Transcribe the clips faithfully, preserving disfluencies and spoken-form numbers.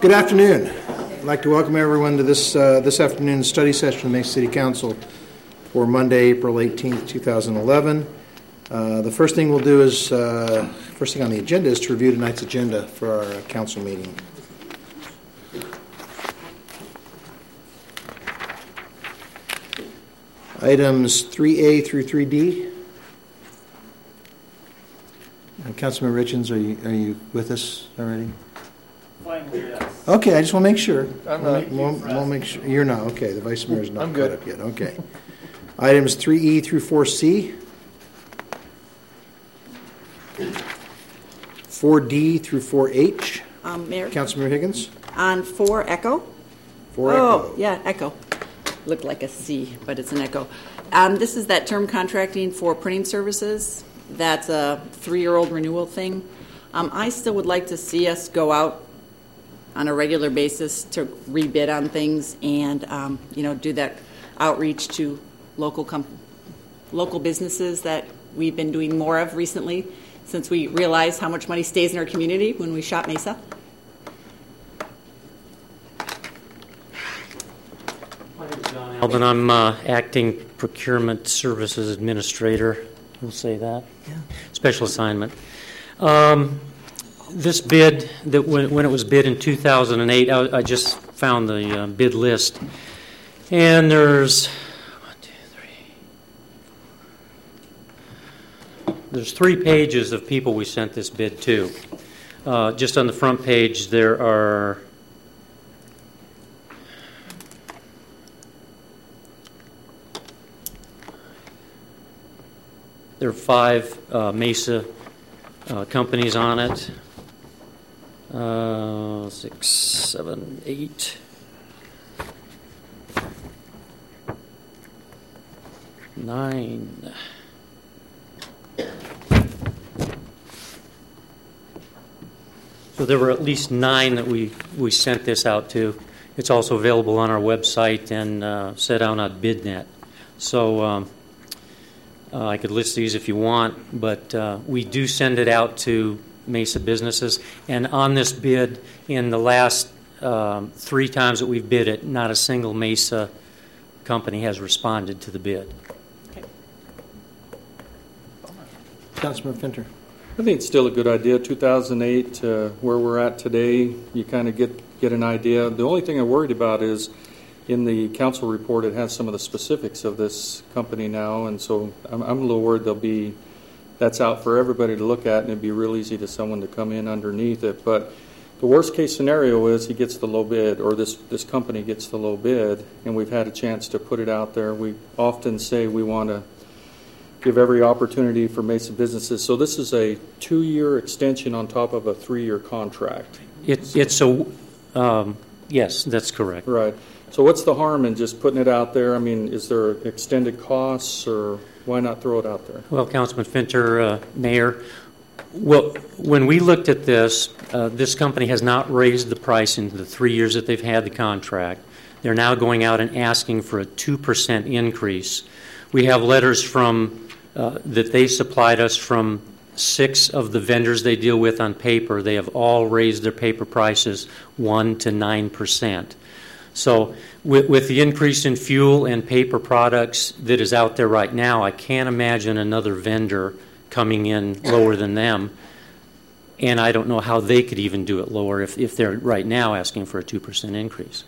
Good afternoon. I'd like to welcome everyone to this uh, this afternoon's study session of the Mesa City Council for Monday, April eighteenth, two thousand eleven. Uh, the first thing we'll do is, uh, first thing on the agenda is to review tonight's agenda for our uh, council meeting. Items three A through three D. Uh, Councilman Richens, are you are you with us already? Finally, yes. Okay, I just want to make sure. I'm we'll, not. We'll, we'll make sure you're not. Okay, the vice mayor's not I'm caught good. up yet. Okay. Items three E through four C. four D through four H. Um, Mayor? Councilmember Higgins? On four Echo? four oh, Echo. yeah, Echo. Looked like a C, but it's an Echo. Um, this is that term contracting for printing services. That's a three-year-old renewal thing. Um, I still would like to see us go out on a regular basis to rebid on things and, um, you know, do that outreach to local com- local businesses that we've been doing more of recently since we realize how much money stays in our community when we shop Mesa. Alvin, I'm uh, acting procurement services administrator. We'll say that. Yeah. Special assignment. Um, this bid, that when, when it was bid in two thousand eight, I, I just found the uh, bid list, and there's one, two, three. There's three pages of people we sent this bid to. Uh, just on the front page, there are. There are five uh, Mesa uh, companies on it. Uh, six, seven, eight. Nine. So there were at least nine that we, we sent this out to. It's also available on our website and uh, set out on BidNet. So um, Uh, I could list these if you want, but uh, we do send it out to Mesa businesses. And on this bid, in the last um, three times that we've bid it, not a single Mesa company has responded to the bid. Okay. Councilman Finter. I think it's still a good idea. two thousand eight, uh, where we're at today, you kind of get, get an idea. The only thing I'm worried about is in the council report, it has some of the specifics of this company now, and so I'm, I'm a little worried there'll be, that's out for everybody to look at, and it'd be real easy to someone to come in underneath it. But the worst case scenario is he gets the low bid, or this, this company gets the low bid, and we've had a chance to put it out there. We often say we want to give every opportunity for Mesa businesses. So this is a two-year extension on top of a three-year contract. It, it's a, um, yes, that's correct. Right. So what's the harm in just putting it out there? I mean, is there extended costs, or why not throw it out there? Well, Councilman Finter, uh, Mayor, well, when we looked at this, uh, this company has not raised the price in the three years that they've had the contract. They're now going out and asking for a two percent increase. We have letters from uh, that they supplied us from six of the vendors they deal with on paper. They have all raised their paper prices one to nine percent. So with, with the increase in fuel and paper products that is out there right now, I can't imagine another vendor coming in lower than them. And I don't know how they could even do it lower if, if they're right now asking for a two percent increase.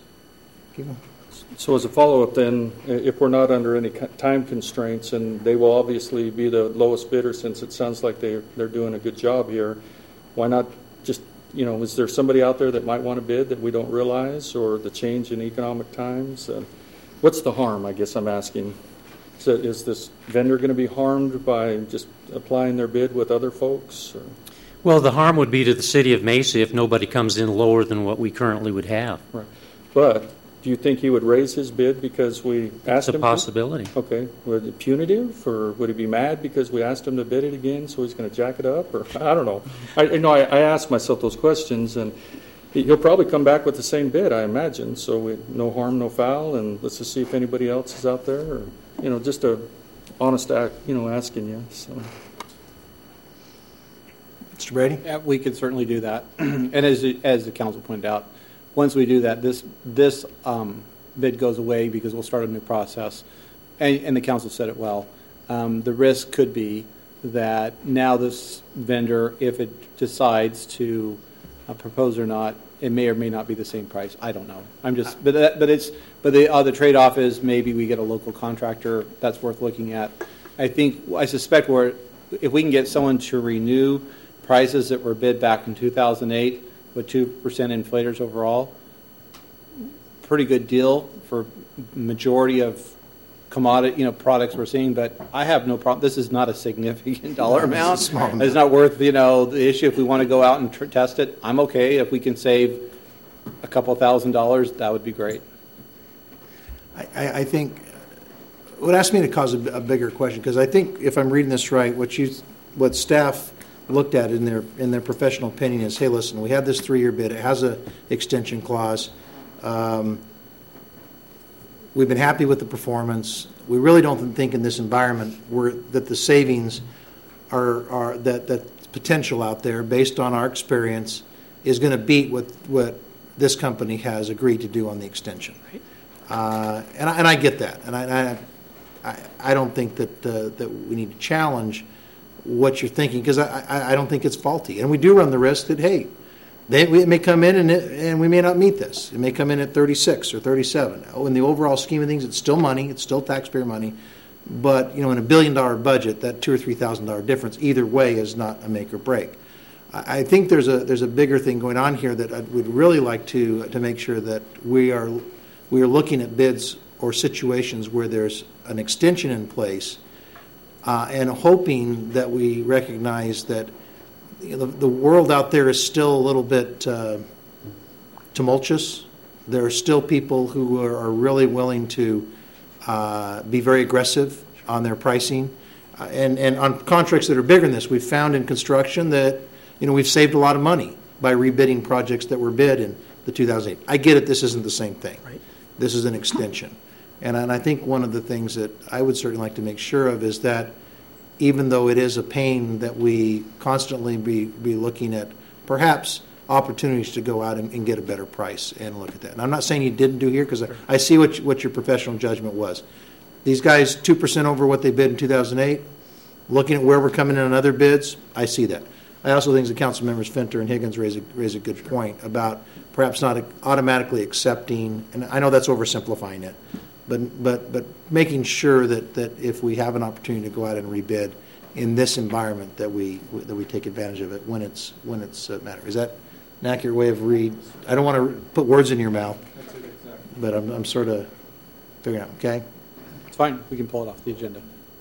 So as a follow-up then, if we're not under any time constraints, and they will obviously be the lowest bidder since it sounds like they're, they're doing a good job here, why not just, you know, is there somebody out there that might want to bid that we don't realize, or the change in economic times? Uh, what's the harm, I guess I'm asking? Is, it, is this vendor going to be harmed by just applying their bid with other folks? Or? Well, the harm would be to the city of Mesa if nobody comes in lower than what we currently would have. Right. But do you think he would raise his bid because we asked him to? It's a possibility. Okay. Would it punitive, or would he be mad because we asked him to bid it again, so he's going to jack it up? Or I don't know. I you know I, I ask myself those questions, and he, he'll probably come back with the same bid, I imagine. So we, no harm, no foul, and let's just see if anybody else is out there, or you know, just a honest act, you know, asking you. So. Mister Brady? Yeah, we could certainly do that. And as as the council pointed out, once we do that, this this um, bid goes away because we'll start a new process. And, and the council said it well. Um, the risk could be that now this vendor, if it decides to uh, propose or not, it may or may not be the same price. I don't know. I'm just, but that, but it's, but the other trade-off is maybe we get a local contractor. That's worth looking at. I think, I suspect we're, if we can get someone to renew prices that were bid back in two thousand eight with two percent inflators overall, pretty good deal for majority of commodity, you know, products we're seeing. But I have no problem. This is not a significant dollar No, amount. it's a small amount. It's not worth, you know, the issue. If we want to go out and tr- test it, I'm okay. If we can save a couple thousand dollars, that would be great. I, I I think what asked me to cause a, a bigger question, because I think if I'm reading this right, what you, what staff looked at in their in their professional opinion is, hey, listen, we have this three-year bid. It has a extension clause. Um, we've been happy with the performance. We really don't think in this environment where that the savings are are that that potential out there based on our experience is going to beat what what this company has agreed to do on the extension. Right. Uh, and I, and I get that, and I I, I don't think that uh, that we need to challenge what you're thinking, because I, I I don't think it's faulty, and we do run the risk that, hey, they it may come in and it, and we may not meet this. It may come in at thirty-six or thirty-seven. Oh, in the overall scheme of things, it's still money. It's still taxpayer money, but you know, in a billion dollar budget, that two or three thousand dollar difference either way is not a make or break. I, I think there's a there's a bigger thing going on here that I would really like to to make sure that we are we are looking at bids or situations where there's an extension in place, uh, and hoping that we recognize that you know, the, the world out there is still a little bit uh, tumultuous. There are still people who are, are really willing to uh, be very aggressive on their pricing, uh, and and on contracts that are bigger than this. We've found in construction that you know we've saved a lot of money by rebidding projects that were bid in the two thousand eight. I get it. This isn't the same thing. Right. This is an extension. And, and I think one of the things that I would certainly like to make sure of is that even though it is a pain that we constantly be, be looking at perhaps opportunities to go out and, and get a better price and look at that. And I'm not saying you didn't do here, because I, I see what, what your professional judgment was. These guys, two percent over what they bid in two thousand eight, looking at where we're coming in on other bids, I see that. I also think the council members Finter and Higgins raise a, raise a good point about perhaps not automatically accepting, and I know that's oversimplifying it, but but but making sure that, that if we have an opportunity to go out and rebid in this environment, that we that we take advantage of it when it's when it's uh, matter. Is that an accurate way of read? I don't want to put words in your mouth, but I'm I'm sort of figuring out. Okay, It's fine. We can pull it off the agenda.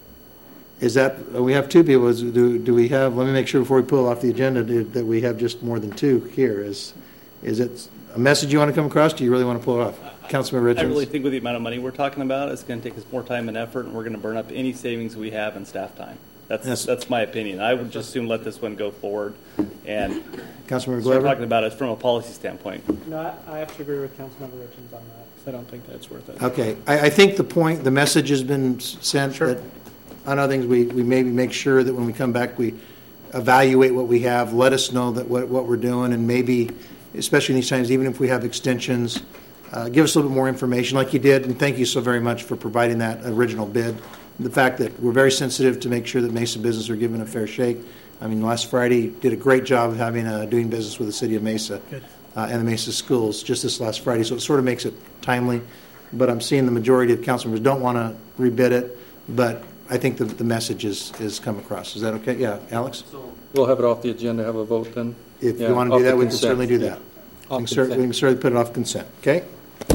is that we have two people? Is, do do we have? Let me make sure before we pull it off the agenda do, that we have just more than two here. Is is it a message you want to come across? Do you really want to pull it off? Councilman Richards? I really think with the amount of money we're talking about, it's going to take us more time and effort, and we're going to burn up any savings we have in staff time. That's Yes. that's my opinion. I would just soon let this one go forward and Councilmember start Glover? talking about it from a policy standpoint. No, I, I have to agree with Councilmember Richards on that, 'cause I don't think that's worth it. Okay. I, I think the point, the message has been s- sent. Sure. That on other things, we, we maybe make sure that when we come back, we evaluate what we have, let us know that what, what we're doing, and maybe, especially in these times, even if we have extensions, uh, give us a little bit more information like you did, and thank you so very much for providing that original bid. The fact that we're very sensitive to make sure that Mesa business are given a fair shake. I mean, last Friday did a great job of having uh, doing business with the city of Mesa uh, and the Mesa schools just this last Friday, so it sort of makes it timely. But I'm seeing the majority of council members don't want to rebid it, but I think the, the message is, is come across. Is that okay? Yeah, Alex? We'll have it off the agenda, have a vote then. If Yeah, you want to off do the that, we can consent. certainly do that. We can, cer- we can certainly put it off consent, okay?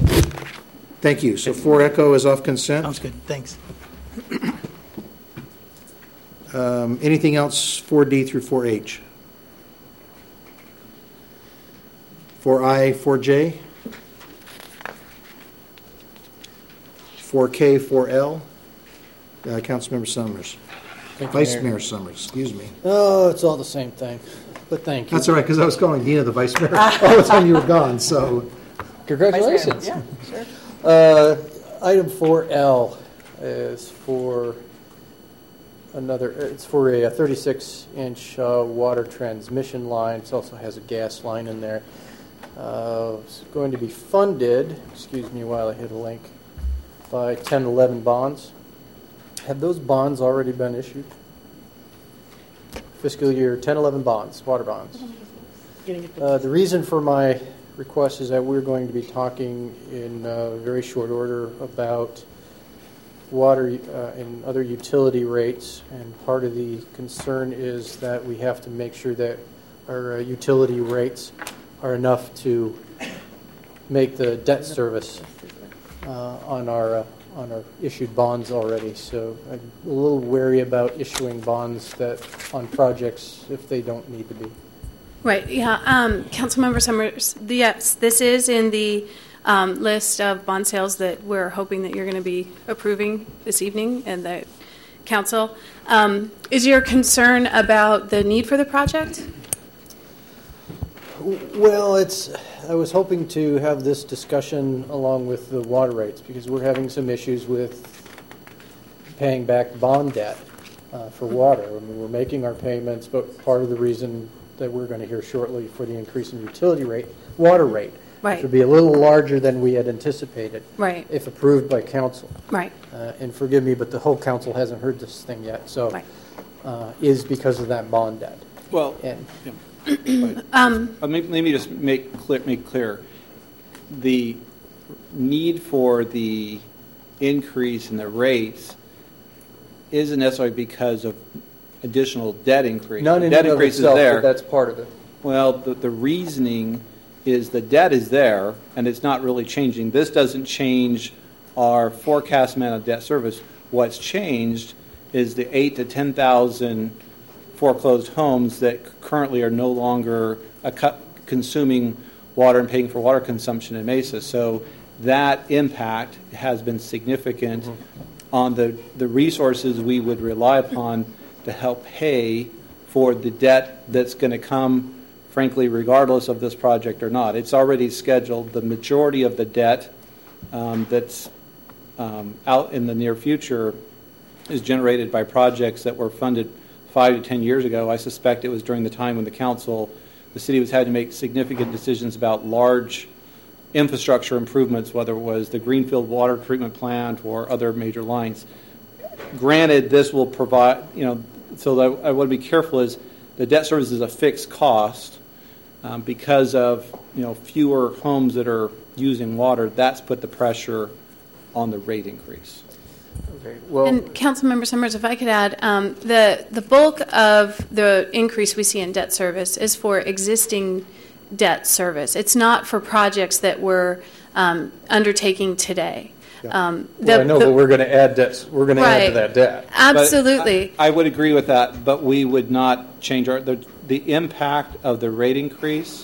Thank you. So four Echo is off consent. Sounds good, thanks. Um, anything else four D through four H? four I, four J? four K, four L? Uh, Councilmember Summers. Thank you, Vice Mayor. Mayor Summers, excuse me. Oh, it's all the same thing, but thank you. That's all right, because I was calling Dina the Vice Mayor all the time you were gone, so. Congratulations. Yeah, sure. Uh, Item four L is for another, it's for a thirty-six inch uh, water transmission line. It also has a gas line in there. uh, is going to be funded, excuse me while I hit a link, by ten eleven bonds. Have those bonds already been issued? Fiscal year ten eleven bonds, water bonds. Uh, the reason for my request is that we're going to be talking in uh, very short order about water uh, and other utility rates, and part of the concern is that we have to make sure that our uh, utility rates are enough to make the debt service uh, on our uh, on our issued bonds already. So I'm a little wary about issuing bonds that on projects if they don't need to be. Right. Yeah. Um, Councilmember Summers. Yes, this is in the um, list of bond sales that we're hoping that you're going to be approving this evening, and the council. Um, is your concern about the need for the project? Well, it's. I was hoping to have this discussion along with the water rates because we're having some issues with paying back bond debt uh, for water. I mean, we're making our payments, but part of the reason that we're going to hear shortly for the increase in utility rate, water rate, right, which would be a little larger than we had anticipated, right, if approved by council. Right. Uh, and forgive me, but the whole council hasn't heard this thing yet, so right. uh, is because of that bond debt. Well, and, yeah. um, let, me, let me just make clear, make clear the need for the increase in the rates isn't necessarily because of additional debt increase. None the in debt and of increase itself, is there. but that's part of it. Well, the, the reasoning is the debt is there, and it's not really changing. This doesn't change our forecast amount of debt service. What's changed is the eight to ten thousand foreclosed homes that currently are no longer a cu- consuming water and paying for water consumption in Mesa. So that impact has been significant mm-hmm. on the, the resources we would rely upon to help pay for the debt that's going to come, frankly, regardless of this project or not. It's already scheduled. The majority of the debt um, that's um, out in the near future is generated by projects that were funded five to ten years ago. I suspect it was during the time when the council, the city was had to make significant decisions about large infrastructure improvements, whether it was the Greenfield water treatment plant or other major lines. Granted, this will provide, you know, so that I want to be careful is the debt service is a fixed cost um, because of, you know, fewer homes that are using water. That's put the pressure on the rate increase. Okay. Well, and Councilmember Summers, if I could add, um, the the bulk of the increase we see in debt service is for existing debt service. It's not for projects that we're um, undertaking today. Yeah. Um, the, well, I know, the, but we're going to add debt. We're going right. to add to that debt. Absolutely. I, I would agree with that, but we would not change our the, the impact of the rate increase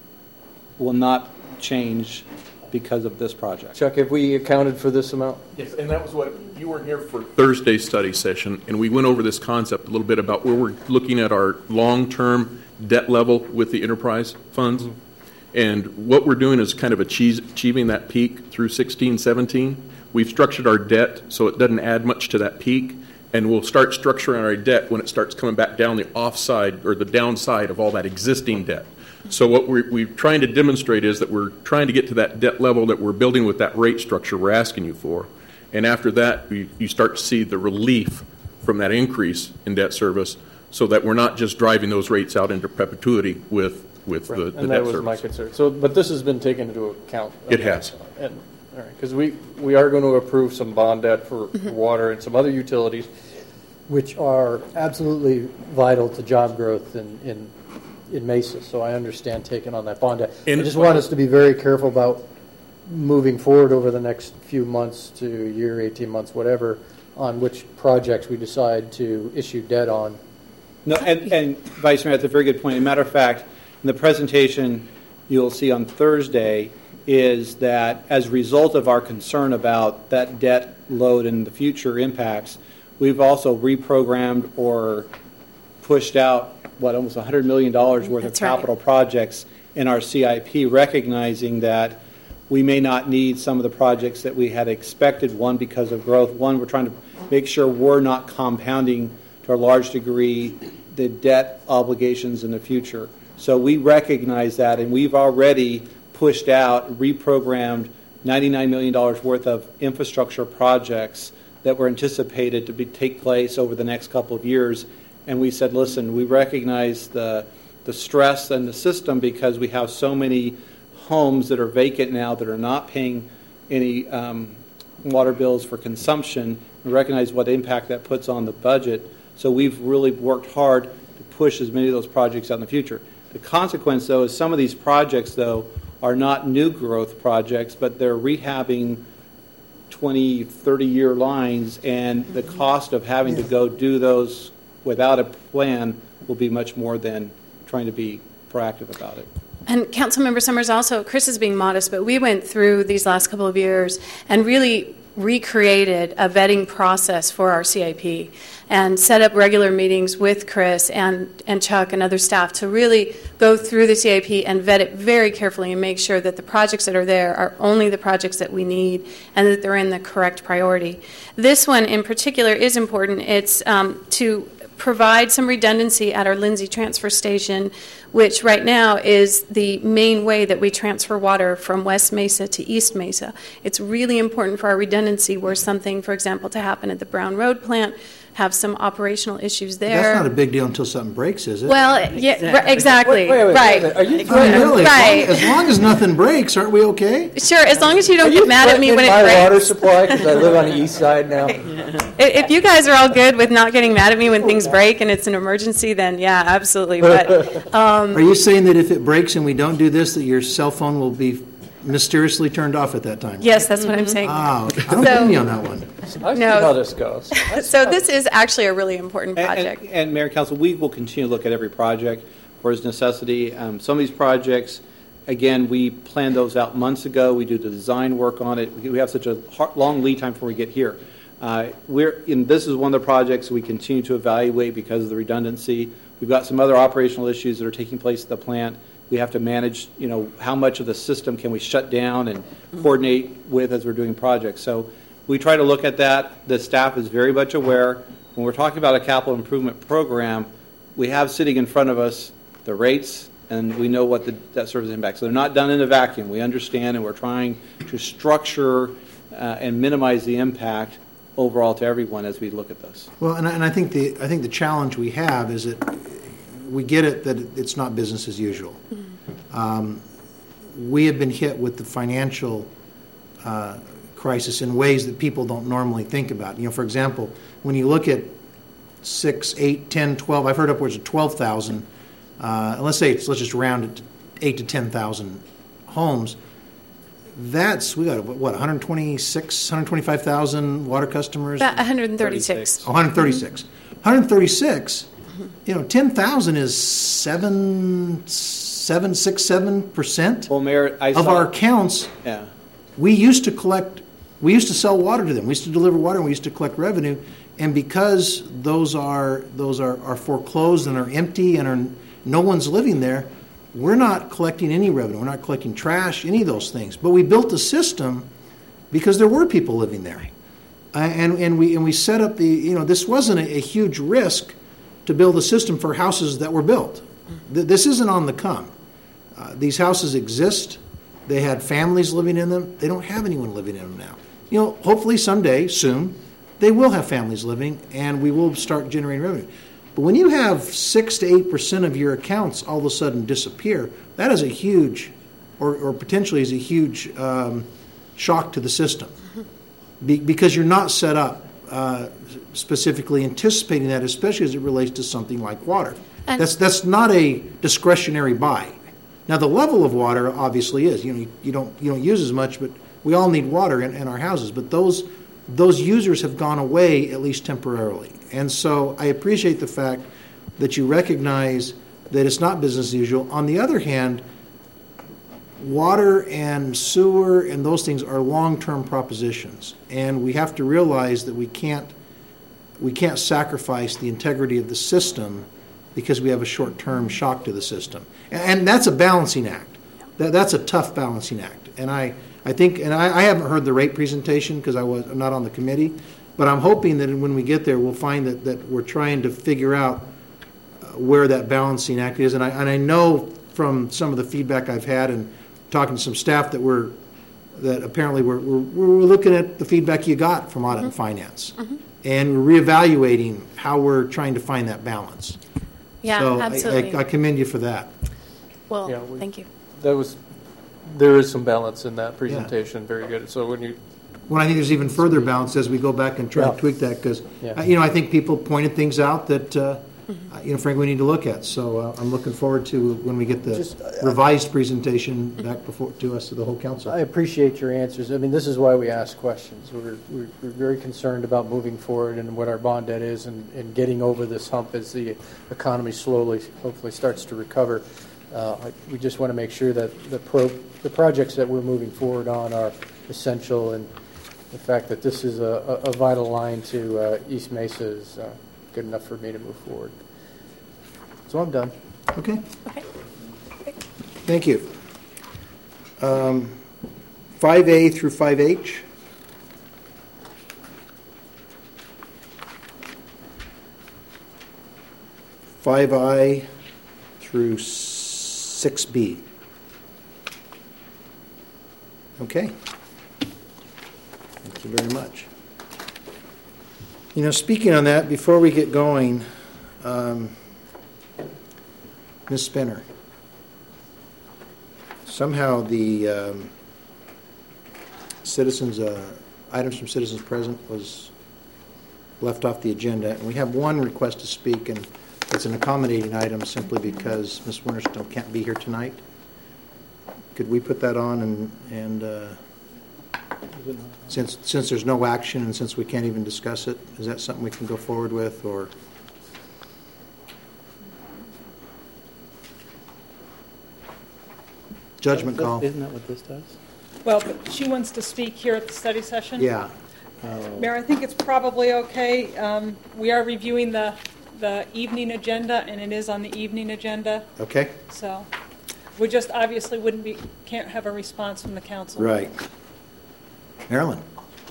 will not change because of this project. Chuck, have we accounted for this amount? Yes, and that was what you weren't here for Thursday's study session, and we went over this concept a little bit about where we're looking at our long-term debt level with the enterprise funds. Mm-hmm. And what we're doing is kind of achieve, achieving that peak through sixteen, seventeen. We've structured our debt so it doesn't add much to that peak, and we'll start structuring our debt when it starts coming back down the offside or the downside of all that existing debt. So what we're, we're trying to demonstrate is that we're trying to get to that debt level that we're building with that rate structure we're asking you for. And after that, we, you start to see the relief from that increase in debt service so that we're not just driving those rates out into perpetuity with, with right. the, the and debt that was service. my concern. So, but this has been taken into account. It has. And, all right, because we, we are going to approve some bond debt for mm-hmm. water and some other utilities, which are absolutely vital to job growth in, in in Mesa, so I understand taking on that bond debt. And I just want us to be very careful about moving forward over the next few months to a year, eighteen months, whatever, on which projects we decide to issue debt on. No, and, and Vice Mayor, that's a very good point. As a matter of fact, in the presentation you'll see on Thursday is that as a result of our concern about that debt load and the future impacts, we've also reprogrammed or pushed out what, almost one hundred million dollars worth That's of capital right. projects in our C I P, recognizing that we may not need some of the projects that we had expected, one, because of growth. One, we're trying to make sure we're not compounding to a large degree the debt obligations in the future. So we recognize that, and we've already pushed out, reprogrammed ninety-nine million dollars worth of infrastructure projects that were anticipated to be, take place over the next couple of years. And we said, listen, we recognize the, the stress in the system because we have so many homes that are vacant now that are not paying any um, water bills for consumption. We recognize what impact that puts on the budget. So we've really worked hard to push as many of those projects out in the future. The consequence, though, is some of these projects, though, are not new growth projects, but they're rehabbing twenty, thirty-year lines, and the cost of having to go do those without a plan will be much more than trying to be proactive about it. And Councilmember Summers, also, Chris is being modest, but we went through these last couple of years and really recreated a vetting process for our C I P and set up regular meetings with Chris and, and Chuck and other staff to really go through the C I P and vet it very carefully and make sure that the projects that are there are only the projects that we need and that they're in the correct priority. This one in particular is important. It's um, to provide some redundancy at our Lindsay transfer station, which right now is the main way that we transfer water from West Mesa to East Mesa. It's really important for our redundancy were something, for example, to happen at the Brown Road plant, have some operational issues there. That's not a big deal until something breaks, is it? Well, yeah, right, exactly. Wait, wait, wait, right. wait, are you I mean, really, Right. as, long, as long as nothing breaks, aren't we okay? Sure, as long as you don't Are get you mad at me when it threatening my breaks. water supply because I live on the east side now? If you guys are all good with not getting mad at me when things break and it's an emergency, then yeah, absolutely. But um, Are you saying that if it breaks and we don't do this, that your cell phone will be mysteriously turned off at that time? yes, that's what I'm saying. Oh, I don't So- blame you on that one. I see No. how this goes. So this is actually a really important And, project. and, and Mayor and Council, we will continue to look at every project for its necessity. Um, some of these projects, again, we planned those out months ago. We do the design work on it. We have such a hard, long lead time before we get here. Uh, we're in, this is one of the projects we continue to evaluate because of the redundancy. We've got some other operational issues that are taking place at the plant. We have to manage, you know, how much of the system can we shut down and coordinate with as we're doing projects. So we try to look at that. The staff is very much aware. When we're talking about a capital improvement program, we have sitting in front of us the rates, and we know what the debt service impact. So they're not done in a vacuum. We understand, and we're trying to structure uh, and minimize the impact overall to everyone as we look at this. Well, and I, and I think the I think the challenge we have is that we get it that it's not business as usual. Um, we have been hit with the financial uh, crisis in ways that people don't normally think about. You know, for example, when you look at six, eight, ten, twelve, I've heard upwards of twelve thousand. Uh, let's say it's, let's just round it to eight to ten thousand homes. That's we got what one hundred twenty-six, one hundred twenty-five thousand water customers. About one hundred thirty-six. Oh, one hundred thirty-six. one hundred thirty-six. You know, ten thousand is seven, seven, six, seven percent Well, Mayor, I of saw, our accounts. yeah. We used to collect, we used to sell water to them. We used to deliver water, and we used to collect revenue. And because those are those are, are foreclosed and are empty and are no one's living there, we're not collecting any revenue. We're not collecting trash, any of those things. But we built a system because there were people living there, uh, and and we and we set up the you know this wasn't a, a huge risk to build a system for houses that were built. Th- this isn't on the come. Uh, these houses exist. They had families living in them. They don't have anyone living in them now. You know, hopefully someday, soon, they will have families living, and we will start generating revenue. But when you have six to eight percent of your accounts all of a sudden disappear, that is a huge, or, or potentially is a huge um, shock to the system, Be, because you're not set up uh, specifically anticipating that, especially as it relates to something like water. And- That's that's not a discretionary buy. Now the level of water obviously is. You know, you, you don't you don't use as much, but we all need water in, in our houses. But those those users have gone away, at least temporarily. And so I appreciate the fact that you recognize that it's not business as usual. On the other hand, water and sewer and those things are long-term propositions, and we have to realize that we can't we can't sacrifice the integrity of the system because we have a short-term shock to the system. And that's a balancing act. That, that's a tough balancing act. And I, I think, and I, I haven't heard the rate presentation because I was I'm not on the committee, but I'm hoping that when we get there, we'll find that, that we're trying to figure out uh, where that balancing act is. And I, and I know from some of the feedback I've had and talking to some staff that were, that apparently we're, we're, we're looking at the feedback you got from audit mm-hmm. and finance. Mm-hmm. And we're reevaluating how we're trying to find that balance. Yeah, so absolutely. I, I, I commend you for that. Well, yeah, we, thank you. That was, there is some balance in that presentation. Yeah. Very good. So when you, well, I think there's even further balance as we go back and try yeah. to tweak that because, yeah. uh, you know, I think people pointed things out that, uh, mm-hmm. uh, you know, frankly, we need to look at. So uh, I'm looking forward to when we get the Just, uh, revised presentation back before to us to the whole council. I appreciate your answers. I mean, this is why we ask questions. We're, we're, we're very concerned about moving forward and what our bond debt is and, and getting over this hump as the economy slowly, hopefully, starts to recover. Uh, we just want to make sure that the, pro, the projects that we're moving forward on are essential, and the fact that this is a, a, a vital line to uh, East Mesa is uh, good enough for me to move forward. So I'm done. Okay. Okay. Thank you. Um, five A through five H. five I through six B. Okay. Thank you very much. You know, speaking on that, before we get going, um, Miz Spinner, somehow the um, citizens, uh, items from citizens present was left off the agenda, and we have one request to speak, and it's an accommodating item simply because Miz Winterstone can't be here tonight. Could we put that on and, and uh, since since there's no action and since we can't even discuss it, is that something we can go forward with, or? Judgment call. Isn't that what this does? Well, but she wants to speak here at the study session. Yeah. Oh. Mayor, I think it's probably okay. Um, we are reviewing the the evening agenda, and it is on the evening agenda. Okay. So we just obviously wouldn't be can't have a response from the council. Right. Marilyn.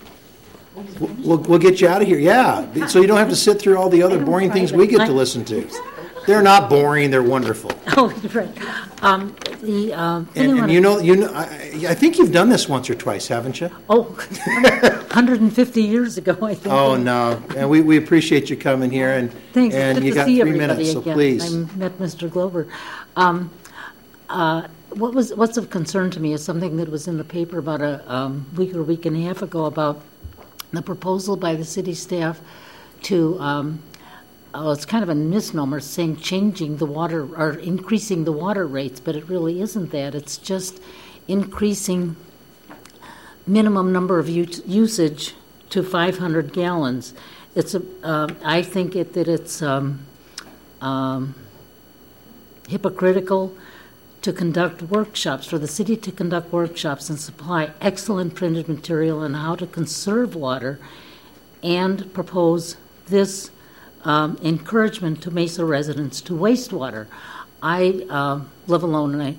We'll, we'll, we'll get you out of here. Yeah. So you don't have to sit through all the other boring things we get to listen to. They're not boring. They're wonderful. Oh, right. Um, the uh, and, and you know, you know, I, I think you've done this once or twice, haven't you? Oh, one hundred fifty years ago, I think. Oh no, and we, we appreciate you coming here, and Thanks. and Good you to got see three everybody minutes, so again. please. I met Mister Glover. Um, uh, what was what's of concern to me is something that was in the paper about a um, week or week and a half ago about the proposal by the city staff to. Um, Oh, it's kind of a misnomer saying changing the water or increasing the water rates, but it really isn't that. It's just increasing minimum number of u- usage to five hundred gallons. It's a. Uh, I think it, that it's um, um, hypocritical to conduct workshops, for the city to conduct workshops and supply excellent printed material on how to conserve water and propose this Um, encouragement to Mesa residents to waste water. I uh, live alone, and I,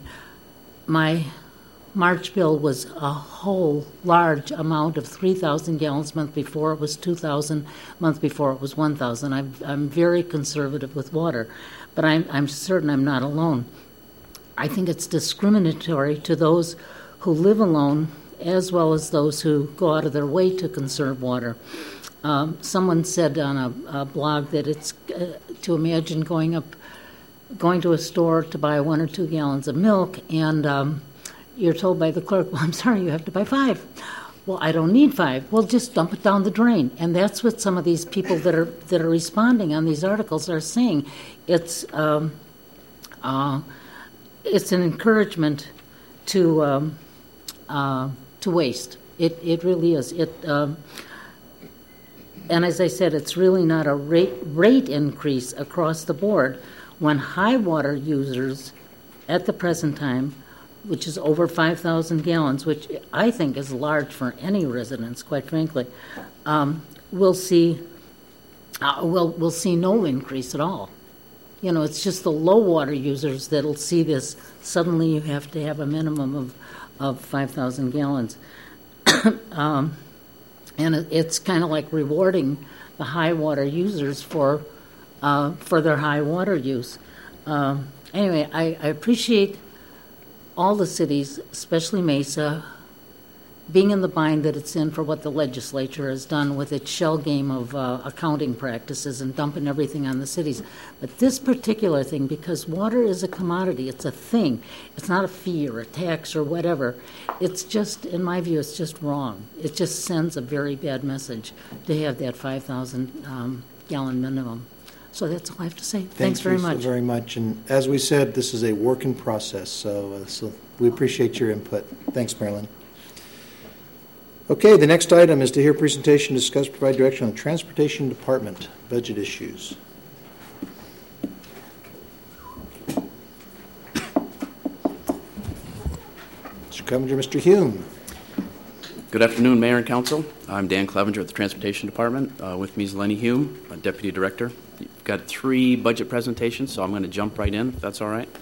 my March bill was a whole large amount of three thousand gallons. Month before it was two thousand. Month before it was one thousand. I'm, I'm very conservative with water, but I'm, I'm certain I'm not alone. I think it's discriminatory to those who live alone as well as those who go out of their way to conserve water. Um, someone said on a, a blog that it's uh, to imagine going up, going to a store to buy one or two gallons of milk, and um, you're told by the clerk, well, I'm sorry, you have to buy five. Well, I don't need five. Well, just dump it down the drain. And that's what some of these people that are that are responding on these articles are saying. It's um, uh, it's an encouragement to um, uh, to waste. It it really is. It. Um, And as I said, it's really not a rate, rate increase across the board when high water users at the present time, which is over five thousand gallons, which I think is large for any residence, quite frankly, um, will see uh, will will see no increase at all. You know, it's just the low water users that'll see this. Suddenly you have to have a minimum of, of five thousand gallons. um, And it's kind of like rewarding the high water users for uh, for their high water use. Um, anyway, I, I appreciate all the cities, especially Mesa, being in the bind that it's in for what the legislature has done with its shell game of uh, accounting practices and dumping everything on the cities. But this particular thing, because water is a commodity, it's a thing. It's not a fee or a tax or whatever. It's just, in my view, it's just wrong. It just sends a very bad message to have that five thousand um, gallon minimum. So that's all I have to say. Thanks, Thanks very much. Thanks very much. And as we said, this is a work in process, so, uh, so we appreciate your input. Thanks, Marilyn. Okay, the next item is to hear presentation, discuss, provide direction on the Transportation Department budget issues. Mister Clevenger, Mister Hume. Good afternoon, Mayor and Council. I'm Dan Clevenger at the Transportation Department. Uh, with me is Lenny Hume, a Deputy Director. We've got three budget presentations, so I'm going to jump right in, if that's all right.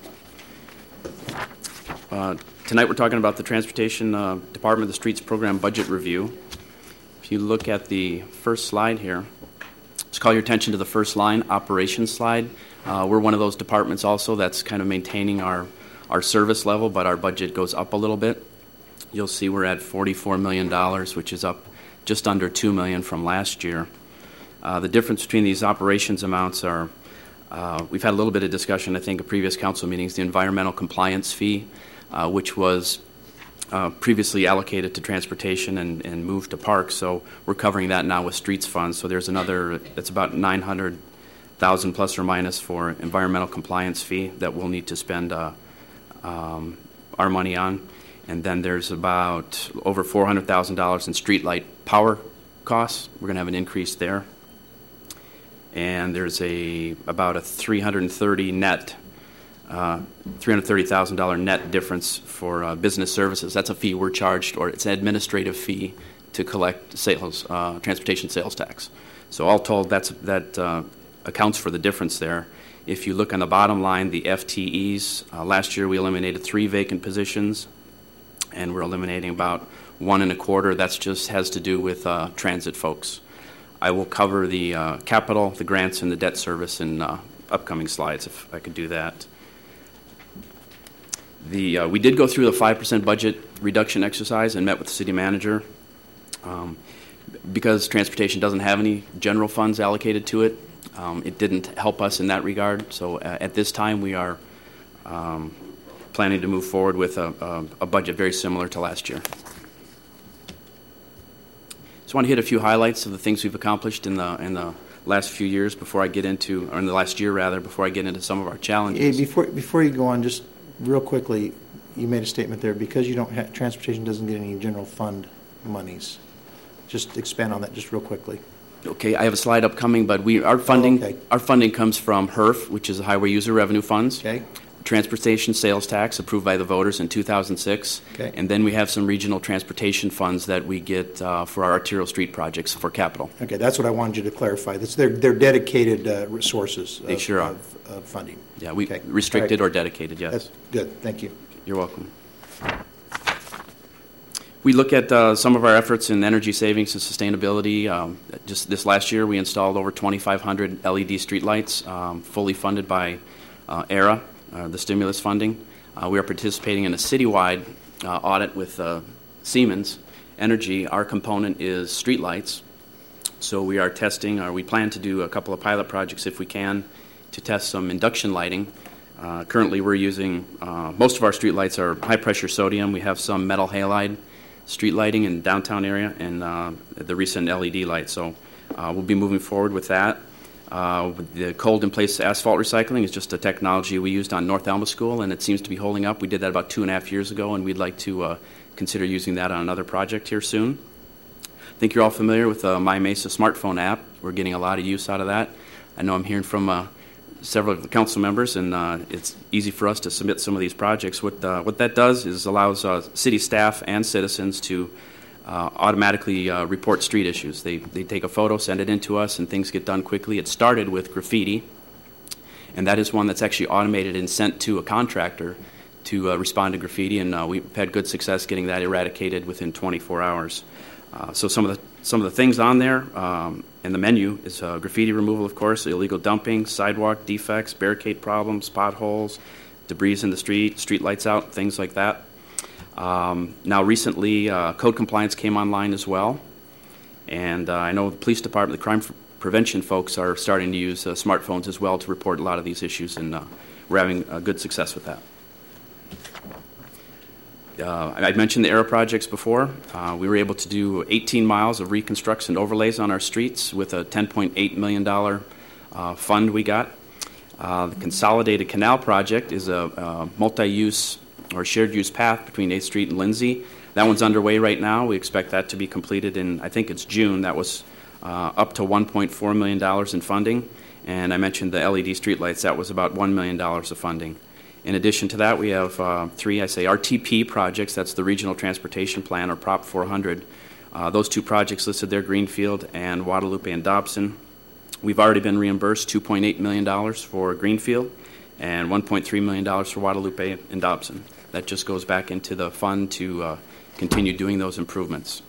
Uh, tonight we're talking about the Transportation uh, Department, the Streets Program Budget Review. If you look at the first slide here, just call your attention to the first line, operations slide. Uh, we're one of those departments also that's kind of maintaining our, our service level, but our budget goes up a little bit. You'll see we're at forty-four million dollars, which is up just under two million dollars from last year. Uh, the difference between these operations amounts are, uh, we've had a little bit of discussion, I think, at previous council meetings, the environmental compliance fee, uh, which was uh, previously allocated to transportation and, and moved to parks. So we're covering that now with streets funds. So there's another, that's about nine hundred thousand plus or minus for environmental compliance fee that we'll need to spend uh, um, our money on. And then there's about over four hundred thousand dollars in streetlight power costs. We're going to have an increase there. And there's a about a three hundred thirty net, uh, three hundred thirty thousand dollars net difference for uh, business services. That's a fee we're charged, or it's an administrative fee to collect sales, uh, transportation sales tax. So all told, that's that uh, accounts for the difference there. If you look on the bottom line, the F T Es, uh, last year we eliminated three vacant positions, and we're eliminating about one and a quarter. That's just has to do with uh, transit folks. I will cover the uh, capital, the grants, and the debt service in uh, upcoming slides, if I could do that. The uh, we did go through the five percent budget reduction exercise and met with the city manager. Um, because transportation doesn't have any general funds allocated to it, um, it didn't help us in that regard. So uh, at this time, we are um, planning to move forward with a, a, a budget very similar to last year. Just want to hit a few highlights of the things we've accomplished in the in the last few years before I get into, or in the last year rather, before I get into some of our challenges. Hey, before before you go on, just real quickly, you made a statement there, because you don't have, transportation doesn't get any general fund monies. Just expand on that just real quickly. Okay, I have a slide upcoming, but we our funding oh, okay. our funding comes from H E R F, which is the Highway User Revenue Funds. Okay. Transportation sales tax approved by the voters in two thousand six. Okay. And then we have some regional transportation funds that we get uh, for our arterial street projects for capital. Okay, that's what I wanted you to clarify. That's their their dedicated uh, resources. They of, sure are. Of, of funding. Yeah, we okay. restricted right. or dedicated. Yes. That's good. Thank you. You're welcome. We look at uh, some of our efforts in energy savings and sustainability. Um, just this last year, we installed over twenty-five hundred L E D streetlights, um, fully funded by uh, ERA, uh, the stimulus funding. Uh, we are participating in a citywide uh, audit with uh, Siemens Energy. Our component is streetlights, so we are testing, or we plan to do a couple of pilot projects if we can, to test some induction lighting. Uh, currently, we're using uh, most of our streetlights are high-pressure sodium. We have some metal halide street lighting in the downtown area, and uh, the recent L E D lights. So uh, we'll be moving forward with that. Uh, with the cold-in-place asphalt recycling is just a technology we used on North Alma School, and it seems to be holding up. We did that about two and a half years ago, and we'd like to uh, consider using that on another project here soon. I think you're all familiar with the My Mesa smartphone app. We're getting a lot of use out of that. I know I'm hearing from uh, several of the council members, and uh, it's easy for us to submit some of these projects. What uh, what that does is allows uh, city staff and citizens to uh, automatically uh, report street issues. They they take a photo, send it in to us, and things get done quickly. It started with graffiti, and that is one that's actually automated and sent to a contractor to uh, respond to graffiti, and uh, we've had good success getting that eradicated within twenty-four hours. Uh, so some of the some of the things on there um, in the menu is uh, graffiti removal, of course, illegal dumping, sidewalk defects, barricade problems, potholes, debris in the street, street lights out, things like that. Um, now, recently, uh, code compliance came online as well, and uh, I know the police department, the crime prevention folks, are starting to use uh, smartphones as well to report a lot of these issues, and uh, we're having uh, good success with that. Uh, I mentioned the Aero projects before. Uh, we were able to do eighteen miles of reconstruction overlays on our streets with a ten point eight million dollars uh, fund we got. Uh, the Consolidated Canal Project is a, a multi-use or shared use path between eighth Street and Lindsay. That one's underway right now. We expect that to be completed in, I think it's June. That was uh, up to one point four million dollars in funding. And I mentioned the L E D streetlights. That was about one million dollars of funding. In addition to that, we have uh, three, I say, R T P projects. That's the Regional Transportation Plan, or Prop four hundred. Uh, those two projects listed there, Greenfield and Guadalupe and Dobson. We've already been reimbursed two point eight million dollars for Greenfield and one point three million dollars for Guadalupe and Dobson. That just goes back into the fund to uh, continue doing those improvements.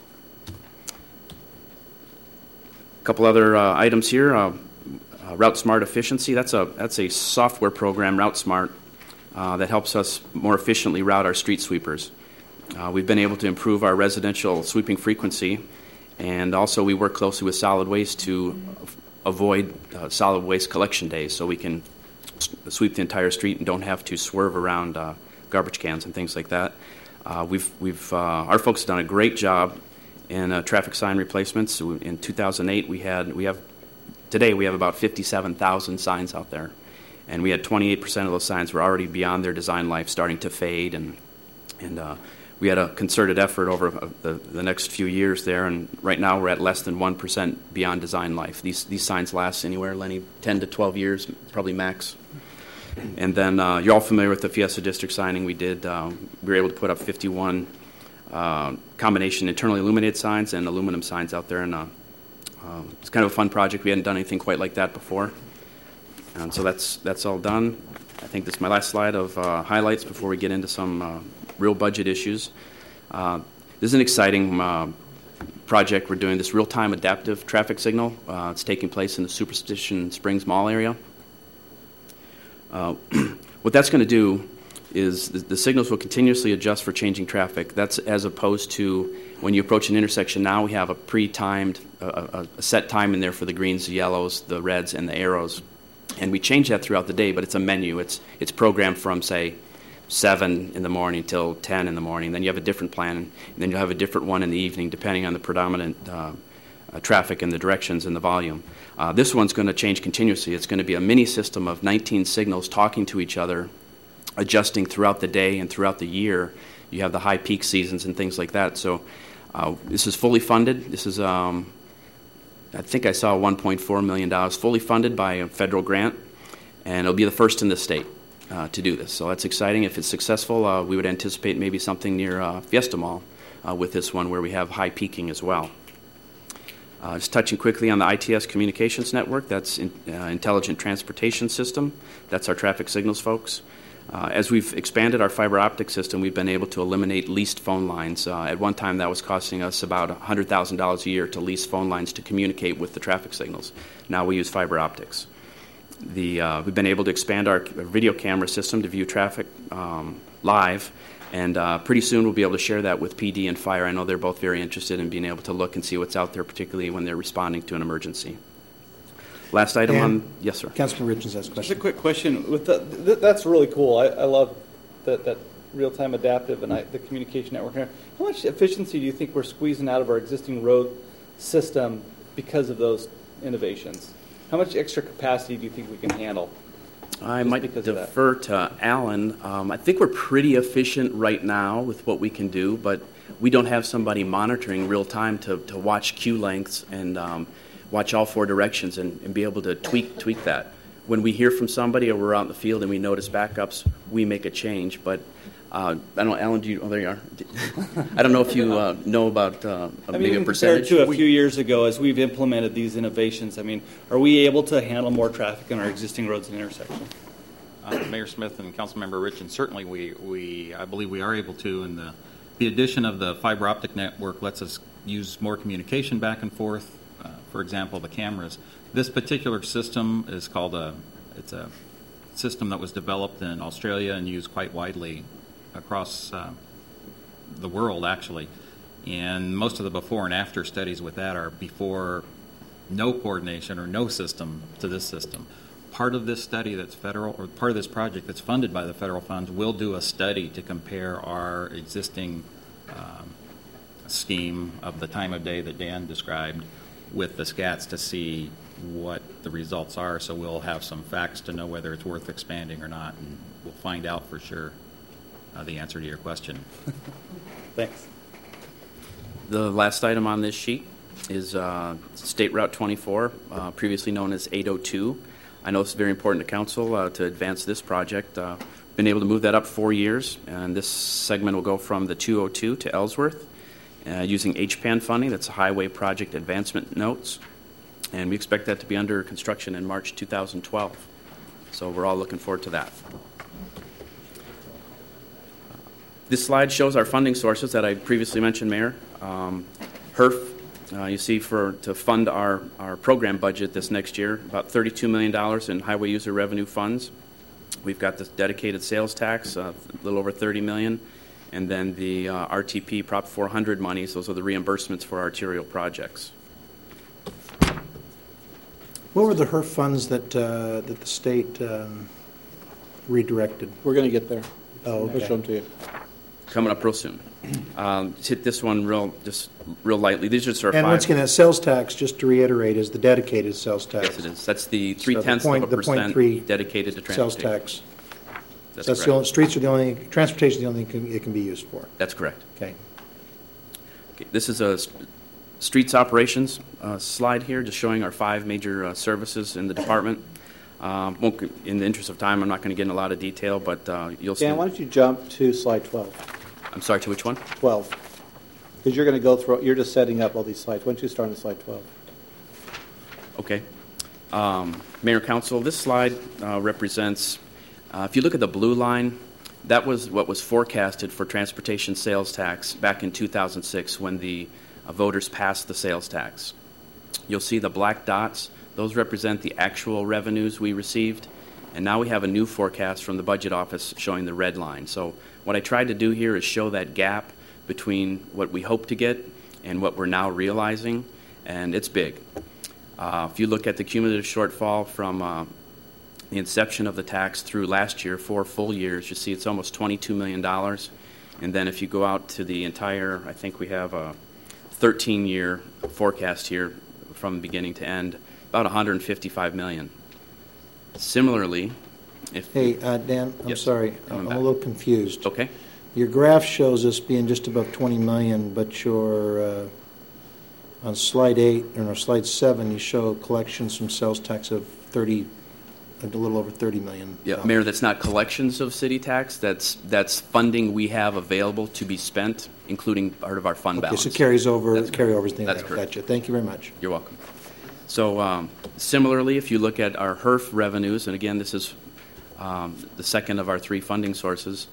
A couple other uh, items here. Uh, uh, Route Smart Efficiency. That's a, that's a software program, Route Smart, Uh, that helps us more efficiently route our street sweepers. Uh, we've been able to improve our residential sweeping frequency, and also we work closely with solid waste to avoid uh, solid waste collection days, so we can sweep the entire street and don't have to swerve around uh, garbage cans and things like that. Uh, we've, we've, uh, our folks have done a great job in uh, traffic sign replacements. In two thousand eight, we had, we have, today we have about fifty-seven thousand signs out there. And we had twenty-eight percent of those signs were already beyond their design life, starting to fade. And and uh, we had a concerted effort over uh, the, the next few years there. And right now we're at less than one percent beyond design life. These these signs last anywhere, Lenny, ten to twelve years, probably max. And then uh, you're all familiar with the Fiesta District signing we did. Uh, we were able to put up fifty-one uh, combination internally illuminated signs and aluminum signs out there. And uh, uh, it's kind of a fun project. We hadn't done anything quite like that before. And so that's that's all done. I think this is my last slide of uh, highlights before we get into some uh, real budget issues. Uh, this is an exciting uh, project we're doing, this real-time adaptive traffic signal. Uh, it's taking place in the Superstition Springs Mall area. Uh, what that's going to do is the, the signals will continuously adjust for changing traffic. That's as opposed to when you approach an intersection now, we have a pre-timed, uh, a, a set time in there for the greens, the yellows, the reds, and the arrows. And we change that throughout the day, but it's a menu. It's it's programmed from, say, seven in the morning till ten in the morning. Then you have a different plan, and then you'll have a different one in the evening, depending on the predominant uh, uh, traffic and the directions and the volume. Uh, this one's going to change continuously. It's going to be a mini system of nineteen signals talking to each other, adjusting throughout the day and throughout the year. You have the high peak seasons and things like that. So uh, this is fully funded. This is... Um, I think I saw one point four million dollars fully funded by a federal grant, and it'll be the first in the state uh, to do this. So that's exciting. If it's successful, uh, we would anticipate maybe something near uh, Fiesta Mall uh, with this one where we have high peaking as well. Uh, just touching quickly on the I T S Communications Network, that's in, uh, Intelligent Transportation System. That's our traffic signals folks. Uh, as we've expanded our fiber optic system, we've been able to eliminate leased phone lines. Uh, at one time, that was costing us about one hundred thousand dollars a year to lease phone lines to communicate with the traffic signals. Now we use fiber optics. The, uh, we've been able to expand our video camera system to view traffic um, live, and uh, pretty soon we'll be able to share that with P D and Fire. I know they're both very interested in being able to look and see what's out there, particularly when they're responding to an emergency. Last item and on, yes, sir. Councilman Richards has a question. Just a quick question. With the, th- that's really cool. I, I love that, that real-time adaptive and I, the communication network. How much efficiency do you think we're squeezing out of our existing road system because of those innovations? How much extra capacity do you think we can handle? I might defer to Alan. Um, I think we're pretty efficient right now with what we can do, but we don't have somebody monitoring real-time to, to watch queue lengths and um, watch all four directions and, and be able to tweak tweak that. When we hear from somebody or we're out in the field and we notice backups, we make a change. But uh, I don't know, Alan, do you, oh, there you are. I don't know if you uh, know about uh, I maybe mean, a percentage. Compared to a few years ago, as we've implemented these innovations, I mean, are we able to handle more traffic on our existing roads and intersections? Uh, Mayor Smith and Councilmember Rich, and certainly we, we, I believe we are able to, and the, the addition of the fiber optic network lets us use more communication back and forth. Uh, for example, the cameras. This particular system is called a, it's a system that was developed in Australia and used quite widely across uh, the world, actually. And most of the before and after studies with that are before no coordination or no system to this system. Part of this study that's federal, or part of this project that's funded by the federal funds, will do a study to compare our existing um, scheme of the time of day that Dan described with the SCATs to see what the results are. So we'll have some facts to know whether it's worth expanding or not, and we'll find out for sure uh, the answer to your question. Thanks. The last item on this sheet is uh, State Route twenty-four, uh, previously known as eight oh two. I know it's very important to Council uh, to advance this project. Uh, been able to move that up four years, and this segment will go from the two oh two to Ellsworth uh, using H P A N funding. That's Highway Project Advancement Notes, and we expect that to be under construction in March two thousand twelve. So we're all looking forward to that. This slide shows our funding sources that I previously mentioned, Mayor. Um, H R F, uh, you see, for to fund our, our program budget this next year, about thirty-two million dollars in highway user revenue funds. We've got the dedicated sales tax, uh, a little over thirty million dollars, and then the uh, R T P Prop four hundred monies. Those are the reimbursements for arterial projects. What were the H R F funds that uh, that the state um, redirected? We're going to get there. Oh, okay. We'll show them to you. Coming up real soon. Um, just hit this one real, just real lightly. These are sort of And five. once again, that sales tax, just to reiterate, is the dedicated sales tax. Yes, it is. That's the So the three tenths point- of a the point percent three dedicated to Sales transportation. tax. That's, That's correct. the only, streets are the only, transportation is the only thing it can be used for. That's correct. Okay. Okay, this is a st- streets operations uh, slide here, just showing our five major uh, services in the department. Um, won't, g- in the interest of time, I'm not going to get in a lot of detail, but uh, you'll see. Dan, why don't you jump to slide twelve? I'm sorry, to which one? twelve. Because you're going to go through, you're just setting up all these slides. Why don't you start on slide twelve? Okay. Um, Mayor, Council, this slide uh, represents, uh, if you look at the blue line, that was what was forecasted for transportation sales tax back in two thousand six when the uh, voters passed the sales tax. You'll see the black dots. Those represent the actual revenues we received. And now we have a new forecast from the Budget Office showing the red line. So what I tried to do here is show that gap between what we hope to get and what we're now realizing, and it's big. Uh, if you look at the cumulative shortfall from uh, the inception of the tax through last year, four full years, you see it's almost twenty-two million dollars. And then if you go out to the entire, I think we have a thirteen-year forecast here from beginning to end, about one hundred fifty-five million dollars. Similarly, if... Hey, uh, Dan, I'm Yes, sorry. coming I'm back. a little confused. Okay. Your graph shows us being just above twenty million, but your, uh, on slide eight, or no, slide seven, you show collections from sales tax of thirty, a little over thirty million. Yeah, Mayor, that's not collections of city tax. That's that's funding we have available to be spent, including part of our fund Okay, balance. so carries over, That's carryovers, things That's like correct. that. Thank you very much. You're welcome. So um, similarly, if you look at our H R F revenues, and again, this is um, the second of our three funding sources,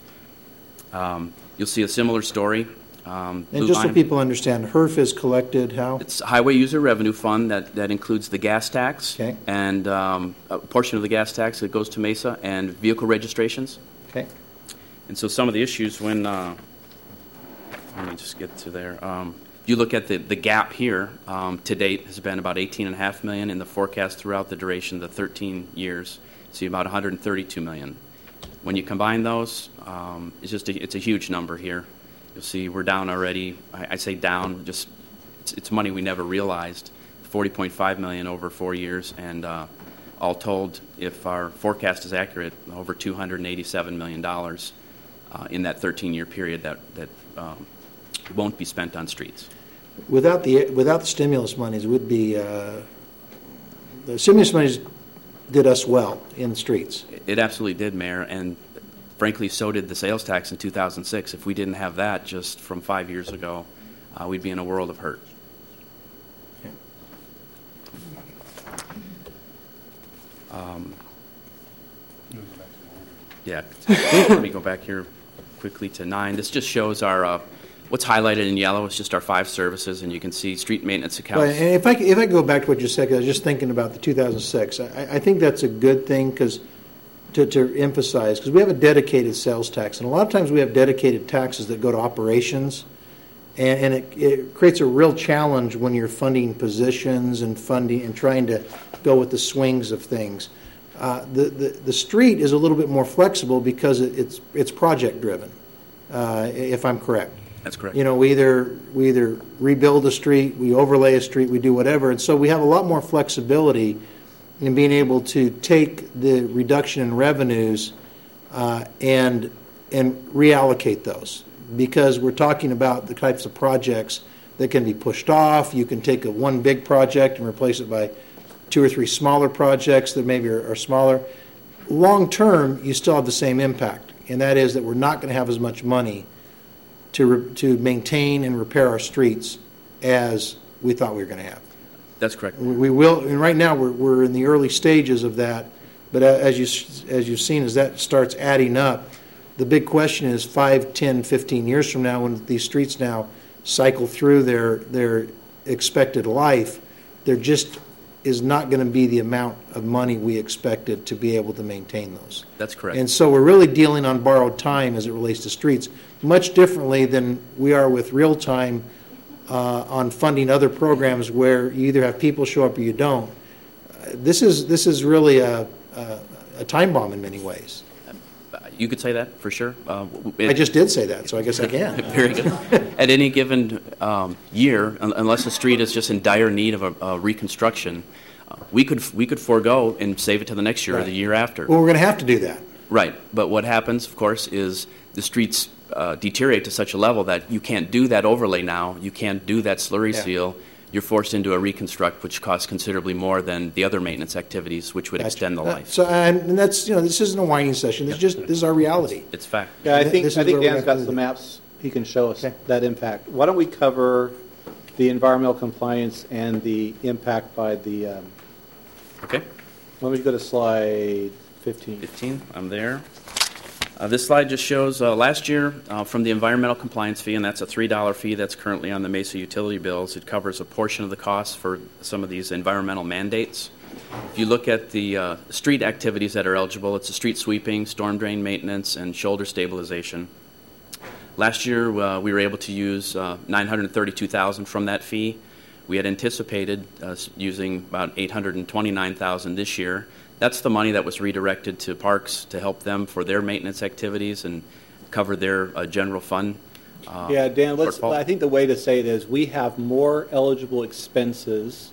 um, you'll see a similar story. Um, And blue just so line- people understand, H R F is collected how? It's a Highway User Revenue Fund that, that includes the gas tax Okay. and um, a portion of the gas tax that goes to Mesa and vehicle registrations. Okay. And so some of the issues when, uh, let me just get to there. Um, you look at the, the gap here um, to date has been about eighteen and a half million in the forecast throughout the duration of the thirteen years. See about one hundred thirty-two million. When you combine those, um, it's just a, it's a huge number here. You'll see we're down already. I, I say down, just it's, it's money we never realized. forty point five million over four years, and uh, all told, if our forecast is accurate, over two hundred eighty-seven million dollars uh, in that thirteen-year period that that um, won't be spent on streets. Without the, without the stimulus monies, it would be, uh, the stimulus monies did us well in the streets. It absolutely did, Mayor, and frankly, so did the sales tax in two thousand six. If we didn't have that just from five years ago, uh, we'd be in a world of hurt. Um, yeah, let me go back here quickly to nine. This just shows our, uh, what's highlighted in yellow is just our five services, and you can see street maintenance accounts. Well, and if I, if I go back to what you said, 'cause I was just thinking about the two thousand six, I, I think that's a good thing because to, to emphasize, because we have a dedicated sales tax, and a lot of times we have dedicated taxes that go to operations, and, and it, it creates a real challenge when you're funding positions and funding and trying to go with the swings of things. Uh, the, the the street is a little bit more flexible because it, it's it's project driven, uh, if I'm correct. That's correct. You know, we either we either rebuild a street, we overlay a street, we do whatever, and so we have a lot more flexibility in being able to take the reduction in revenues uh, and and reallocate those, because we're talking about the types of projects that can be pushed off. You can take a one big project and replace it by two or three smaller projects that maybe are, are smaller. Long term, you still have the same impact, and that is that we're not going to have as much money to re- to maintain and repair our streets as we thought we were going to have. That's correct. We, we will, and right now we're we're in the early stages of that. But as you as you've seen, as that starts adding up, the big question is five, ten, fifteen years from now, when these streets now cycle through their their expected life, there just is not going to be the amount of money we expected to be able to maintain those. That's correct. And so we're really dealing on borrowed time as it relates to streets, much differently than we are with real time uh, on funding other programs where you either have people show up or you don't. Uh, this is this is really a, a, a time bomb in many ways. You could say that for sure. Uh, it, I just did say that, so I guess I can. Very good. At any given um, year, un- unless the street is just in dire need of a, a reconstruction, uh, we could we could forego and save it to the next year right. or the year after. Well, we're going to have to do that. Right. But what happens, of course, is the streets uh, deteriorate to such a level that you can't do that overlay now. You can't do that slurry yeah. seal. You're forced into a reconstruct, which costs considerably more than the other maintenance activities, which would gotcha. extend the uh, life. So, and that's you know, this isn't a whining session. This is just this is our reality. It's fact. Yeah, I think this I think Dan's Dan's got some maps he can show us okay. that impact. Why don't we cover the environmental compliance and the impact by the? Um, okay. Why don't we go to slide fifteen? Fifteen. I'm there. Uh, this slide just shows uh, last year uh, from the environmental compliance fee, and that's a three dollar fee that's currently on the Mesa utility bills. It covers a portion of the cost for some of these environmental mandates. If you look at the uh, street activities that are eligible, it's a street sweeping, storm drain maintenance, and shoulder stabilization. Last year, uh, we were able to use uh, nine hundred thirty-two thousand dollars from that fee. We had anticipated uh, using about eight hundred twenty-nine thousand dollars this year. That's the money that was redirected to parks to help them for their maintenance activities and cover their uh, general fund. Uh, yeah, Dan, let's, I think the way to say it is we have more eligible expenses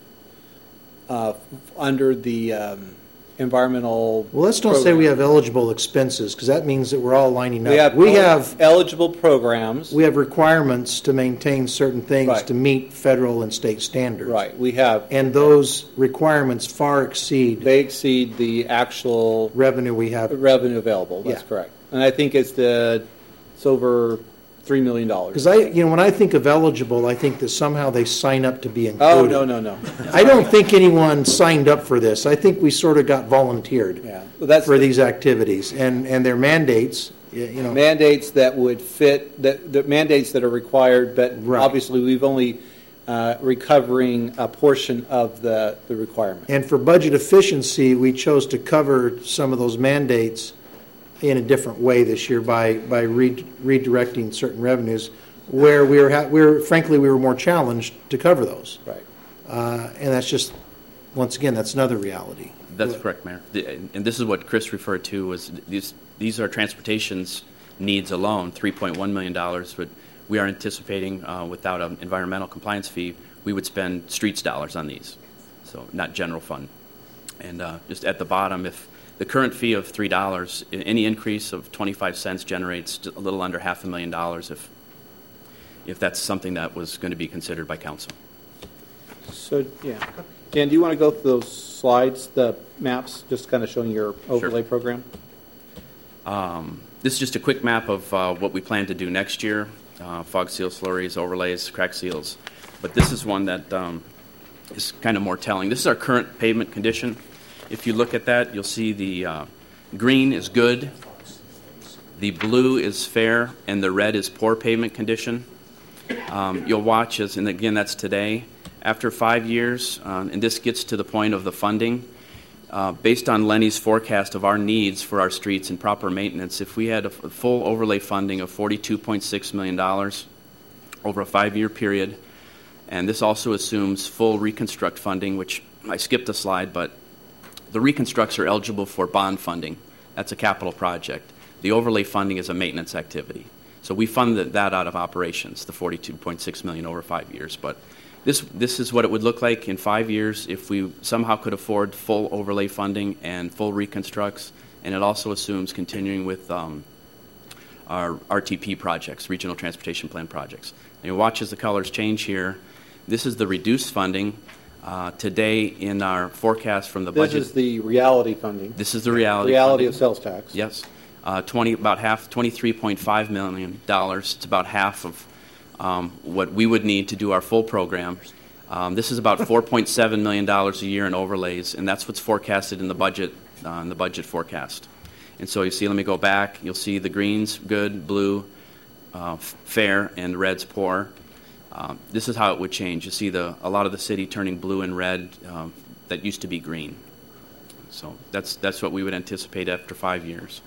uh, under the um, environmental Well, let's don't program. say we have eligible expenses, because that means that we're all lining up. We have, we el- have eligible programs. We have requirements to maintain certain things right. to meet federal and state standards. Right, we have. And those requirements far exceed. They exceed the actual revenue we have. Revenue available, that's yeah. correct. And I think it's the, it's over three million dollars. Because I, you know, when I think of eligible, I think that somehow they sign up to be included. Oh, no, no, no. I don't think anyone signed up for this. I think we sort of got volunteered yeah. well, that's for the, these activities. And, and their mandates, you know. Mandates that would fit, that the mandates that are required, but right. obviously we've only uh, recovering a portion of the, the requirement. And for budget efficiency, we chose to cover some of those mandates in a different way this year by by re- redirecting certain revenues where we were ha- we were frankly we were more challenged to cover those. Right. Uh, and that's just once again that's another reality. That's correct, Mayor. The, and this is what Chris referred to was these these are transportation's needs alone, three point one million dollars. But we are anticipating uh, without an environmental compliance fee, we would spend streets dollars on these, so not general fund. And uh, just at the bottom, if the current fee of three dollars, any increase of twenty-five cents generates a little under half a million dollars if if that's something that was going to be considered by council. So, yeah. Dan, do you want to go through those slides, the maps, just kind of showing your overlay sure. program? Um, this is just a quick map of uh, what we plan to do next year, uh, fog seal slurries, overlays, crack seals. But this is one that um, is kind of more telling. This is our current pavement condition. If you look at that, you'll see the uh, green is good, the blue is fair, and the red is poor pavement condition. Um, you'll watch as, and again, that's today. After five years, um, and this gets to the point of the funding, uh, based on Lenny's forecast of our needs for our streets and proper maintenance, if we had a, f- full overlay funding of forty-two point six million dollars over a five-year period, and this also assumes full reconstruct funding, which I skipped a slide, but the reconstructs are eligible for bond funding. That's a capital project. The overlay funding is a maintenance activity. So we fund that out of operations, the forty-two point six million dollars over five years. But this this is what it would look like in five years if we somehow could afford full overlay funding and full reconstructs. And it also assumes continuing with um, our R T P projects, Regional Transportation Plan projects. And you watch as the colors change here. This is the reduced funding. Uh, today in our forecast from the this budget. This is the reality funding. This is the reality Reality funding. of sales tax. Yes. Uh, twenty about half, twenty-three point five million dollars. It's about half of um, what we would need to do our full program. Um, this is about four point seven million dollars a year in overlays, and that's what's forecasted in the budget, uh, in the budget forecast. And so you see, let me go back. You'll see the greens good, blue uh, fair, and the reds poor. Um, this is how it would change. You see the a lot of the city turning blue and red um, that used to be green. So that's that's what we would anticipate after five years.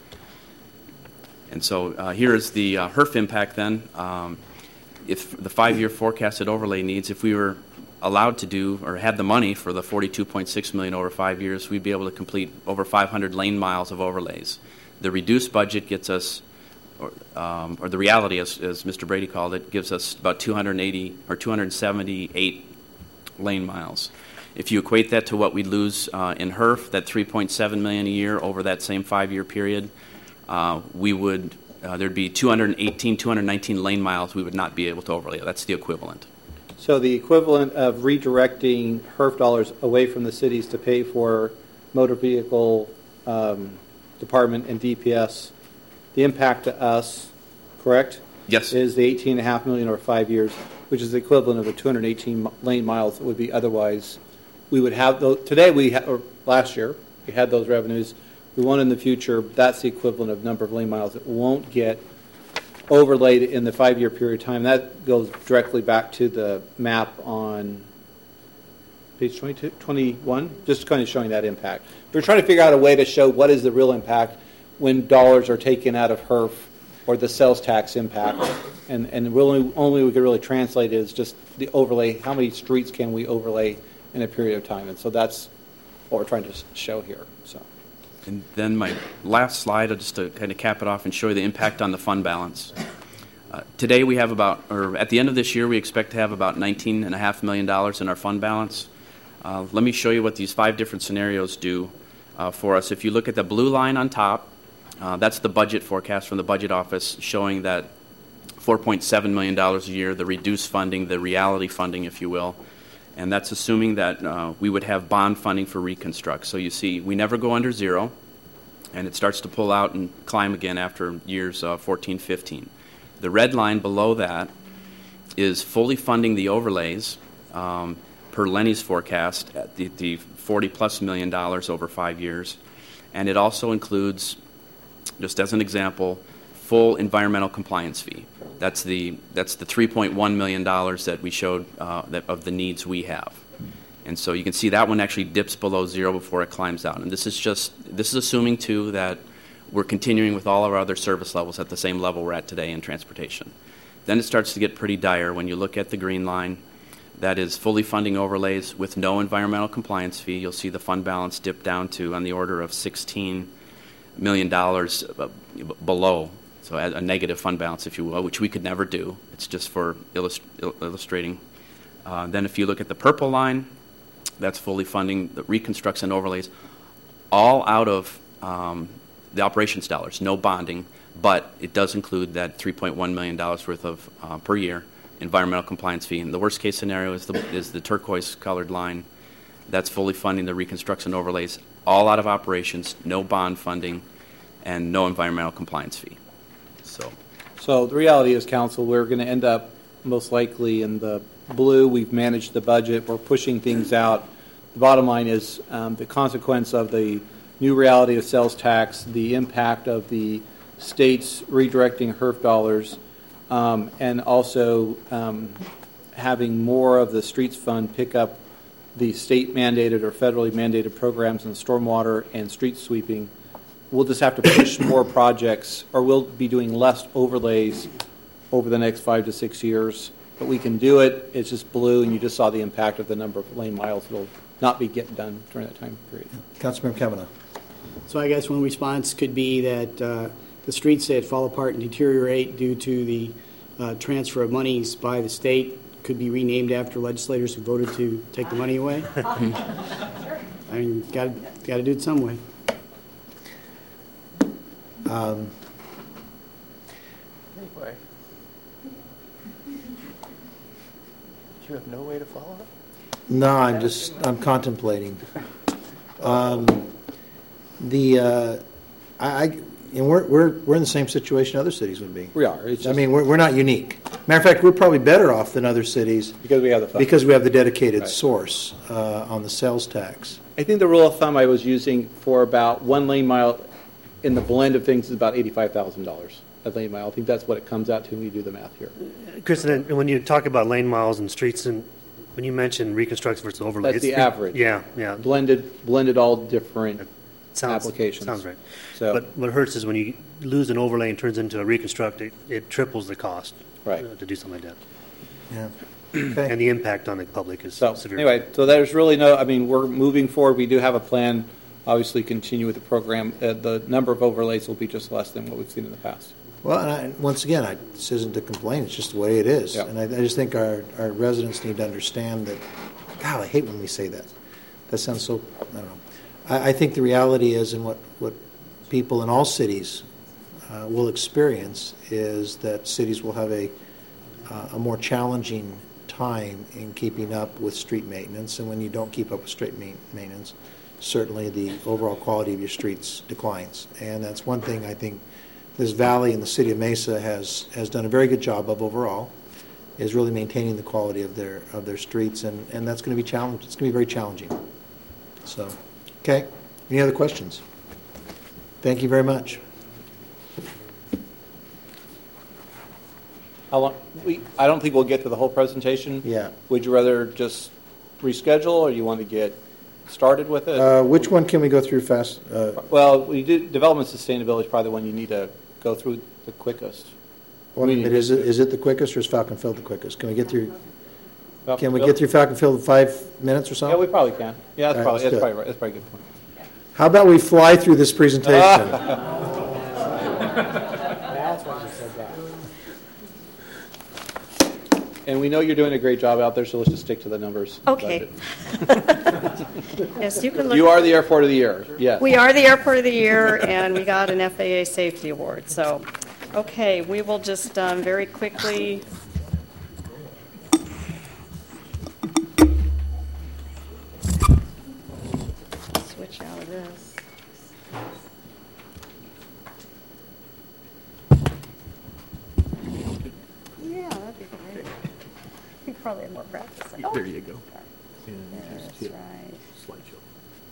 And so uh, here is the uh, H R F impact then. Um, if the five-year forecasted overlay needs, if we were allowed to do or had the money for the forty-two point six million dollars over five years, we'd be able to complete over five hundred lane miles of overlays. The reduced budget gets us, or, um, or the reality, as, as Mister Brady called it, gives us about two hundred eighty or two hundred seventy-eight lane miles. If you equate that to what we'd lose uh, in H R F, that three point seven million dollars a year over that same five-year period, Uh, we would, uh, there'd be two hundred eighteen, two hundred nineteen lane miles we would not be able to overlay. That's the equivalent. So the equivalent of redirecting H R F dollars away from the cities to pay for motor vehicle um, department and D P S, the impact to us, correct? Yes. Is the eighteen point five million dollars over five years, which is the equivalent of the two hundred eighteen lane miles that would be otherwise. We would have those, today we, ha- or last year, we had those revenues. We want in the future, that's the equivalent of number of lane miles that won't get overlaid in the five-year period of time. That goes directly back to the map on page twenty-two, twenty-one, just kind of showing that impact. We're trying to figure out a way to show what is the real impact when dollars are taken out of H R F or the sales tax impact. And, and really, only we could really translate is just the overlay, how many streets can we overlay in a period of time. And so that's what we're trying to show here. So. And then my last slide, just to kind of cap it off and show you the impact on the fund balance. Uh, today we have about, or at the end of this year, we expect to have about nineteen point five million dollars in our fund balance. Uh, let me show you what these five different scenarios do uh, for us. If you look at the blue line on top, uh, that's the budget forecast from the budget office showing that four point seven million dollars a year, the reduced funding, the reality funding, if you will. And that's assuming that uh, we would have bond funding for reconstruct. So you see, we never go under zero, and it starts to pull out and climb again after years uh, fourteen, fifteen. The red line below that is fully funding the overlays um, per Lenny's forecast at the, the forty plus million dollars over five years. And it also includes, just as an example, full environmental compliance fee. That's the that's the three point one million dollars that we showed uh, that of the needs we have. And so you can see that one actually dips below zero before it climbs out. And this is just this is assuming too that we're continuing with all of our other service levels at the same level we're at today in transportation. Then it starts to get pretty dire when you look at the green line. That is fully funding overlays with no environmental compliance fee. You'll see the fund balance dip down to on the order of sixteen million dollars below. So a negative fund balance, if you will, which we could never do. It's just for illust- illustrating. Uh, then if you look at the purple line, that's fully funding the reconstructs and overlays, all out of um, the operations dollars, no bonding, but it does include that three point one million dollars worth of uh, per year environmental compliance fee. And the worst case scenario is the, is the turquoise colored line. That's fully funding the reconstructs and overlays, all out of operations, no bond funding, and no environmental compliance fee. So, so the reality is, Council, we're going to end up most likely in the blue. We've managed the budget. We're pushing things out. The bottom line is um, the consequence of the new reality of sales tax, the impact of the states redirecting H R F dollars, um, and also um, having more of the streets fund pick up the state mandated or federally mandated programs in stormwater and street sweeping, we'll just have to push more projects, or we'll be doing less overlays over the next five to six years. But we can do it. It's just blue, and you just saw the impact of the number of lane miles that'll not be getting done during that time period. Councilmember Kavanaugh. So I guess one response could be that uh, the streets that fall apart and deteriorate due to the uh, transfer of monies by the state could be renamed after legislators who voted to take the money away. I mean, got got to do it some way. Um, Anyway, you have no way to follow up? no, I'm just I'm contemplating. Um, the uh, I, I and we're we're we're in the same situation other cities would be. We are. It's I just, mean, we're we're not unique. Matter of fact, we're probably better off than other cities because we have the funds. because we have the dedicated Right. source uh, on the sales tax. I think the rule of thumb I was using for about one lane mile in the blend of things is about eighty-five thousand dollars a lane mile. I think that's what it comes out to when you do the math here. Kristen, when you talk about lane miles and streets, and when you mention reconstruction versus overlay, That's it's the average. Yeah, yeah. Blended, blended all different Sounds, applications. Sounds right. So, but what hurts is when you lose an overlay and turns into a reconstruct, it, it triples the cost right. uh, to do something like that. Yeah. Okay. And the impact on the public is so severe. anyway, so there's really no, I mean, we're moving forward. We do have a plan, obviously continue with the program. Uh, the number of overlays will be just less than what we've seen in the past. Well, and I, once again, I, this isn't to complain. It's just the way it is. Yeah. And I, I just think our, our residents need to understand that, God, I hate when we say that. That sounds so, I don't know. I, I think the reality is, and what, what people in all cities uh, will experience, is that cities will have a, uh, a more challenging time in keeping up with street maintenance. And when you don't keep up with street ma- maintenance, certainly the overall quality of your streets declines. And that's one thing I think this valley and the city of Mesa has, has done a very good job of overall, is really maintaining the quality of their of their streets, and, and that's going to be challenge. It's going to be very challenging. So, okay. Any other questions? Thank you very much. How long? We, I don't think we'll get to the whole presentation. Yeah. Would you rather just reschedule, or you want to get started with it? Uh, which one can we go through fast? Uh, well, we did development sustainability is probably the one you need to go through the quickest. well, We need but to- is it is it the quickest, or is Falcon Field the quickest? Can we get through? Falcon Can we Field? get through Falcon Field in five minutes or so? Yeah, we probably can. Yeah, that's All right, probably let's that's do it. probably right. That's probably a good point. How about we fly through this presentation? That's why I said that. And we know you're doing a great job out there, so let's just stick to the numbers. Okay. Yes, you can look. You are the airport of the year. Yes. We are the airport of the year, and we got an F A A safety award. So, okay, we will just um, very quickly. Switch out of this. Yeah, that'd be great. We probably have more practice. Oh, There you go. that's right. Slideshow.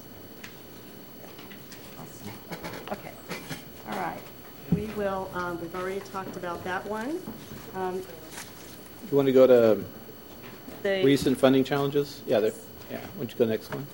Okay. All right. We will, um, we've already talked about that one. Um, You want to go to The, recent funding challenges? Yeah, there. Yeah. Why don't you go next one?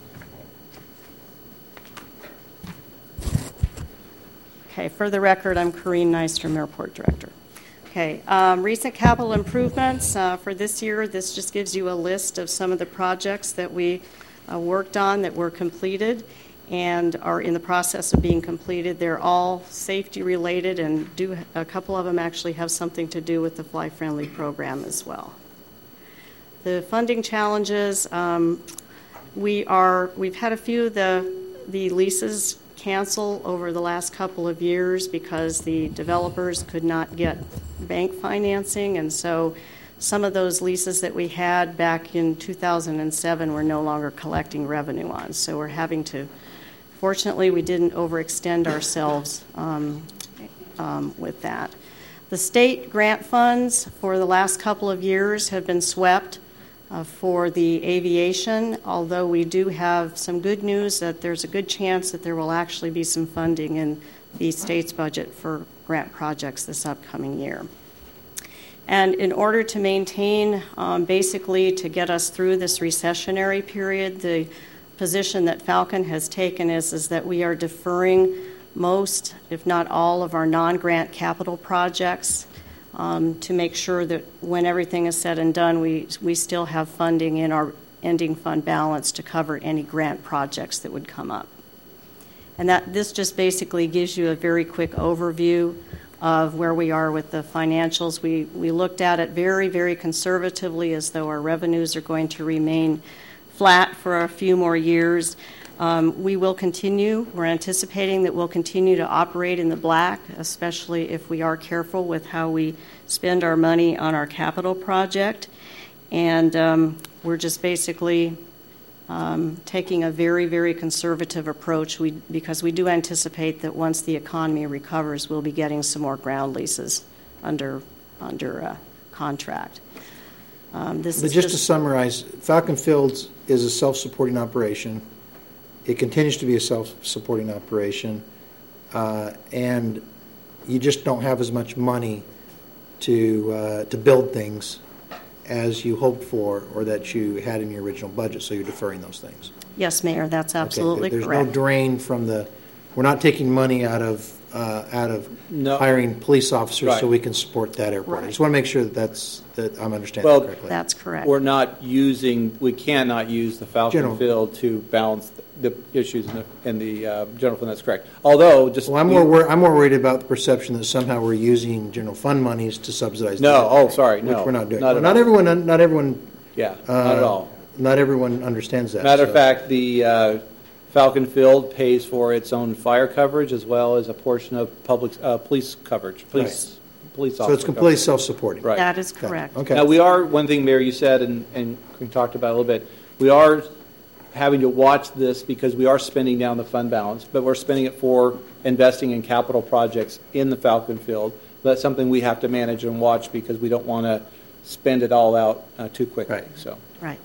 okay, for the record, I'm Corrine Nystrom, Airport Director. Okay, um, recent capital improvements uh, for this year. This just gives you a list of some of the projects that we uh, worked on that were completed and are in the process of being completed. They're all safety related, and do a couple of them actually have something to do with the Fly Friendly program as well. The funding challenges, um, we are we've had a few of the the leases cancel over the last couple of years because the developers could not get bank financing, and so some of those leases that we had back in two thousand seven we're no longer collecting revenue on. So we're having to, fortunately, we didn't overextend ourselves um, um, with that. The state grant funds for the last couple of years have been swept uh, for the aviation, although we do have some good news that there's a good chance that there will actually be some funding in the state's budget for grant projects this upcoming year. And in order to maintain, um, basically to get us through this recessionary period, the position that Falcon has taken is, is that we are deferring most, if not all, of our non-grant capital projects um, to make sure that when everything is said and done, we, we still have funding in our ending fund balance to cover any grant projects that would come up. And that this just basically gives you a very quick overview of where we are with the financials. We, we looked at it very, very conservatively as though our revenues are going to remain flat for a few more years. Um, we will continue, we're anticipating that we'll continue to operate in the black, especially if we are careful with how we spend our money on our capital project. And um, we're just basically um, taking a very, very conservative approach we, because we do anticipate that once the economy recovers, we'll be getting some more ground leases under, under uh, contract. Um, this but is just, just to summarize, Falcon Fields is a self-supporting operation. It continues to be a self-supporting operation, uh, and you just don't have as much money to uh, to build things as you hoped for or that you had in your original budget, so you're deferring those things. Yes, Mayor, that's absolutely okay. There's correct. no drain from the, we're not taking money out of uh, out of no. hiring police officers right. so we can support that airport. Right. I just want to make sure that that's, that I'm understanding well, correctly. That's correct. We're not using, we cannot use the Falcon General. Field to balance the, the issues in the, in the uh, general fund. That's correct. Although, just well, I'm more wor- I'm more worried about the perception that somehow we're using general fund monies to subsidize. No, the oh, sorry, which no, we're not doing. not, Well, not everyone, not everyone. Yeah, uh, not at all. Not everyone understands that. Matter so. of fact, the uh, Falcon Field pays for its own fire coverage as well as a portion of public uh, police coverage, police right. police officer. So it's completely coverage. self-supporting. Right. That is correct. Okay. Now we are one thing, Mayor, you said, and and we talked about a little bit. We are having to watch this because we are spending down the fund balance, but we're spending it for investing in capital projects in the Falcon Field. That's something we have to manage and watch because we don't want to spend it all out uh, too quickly. Right. So. Right.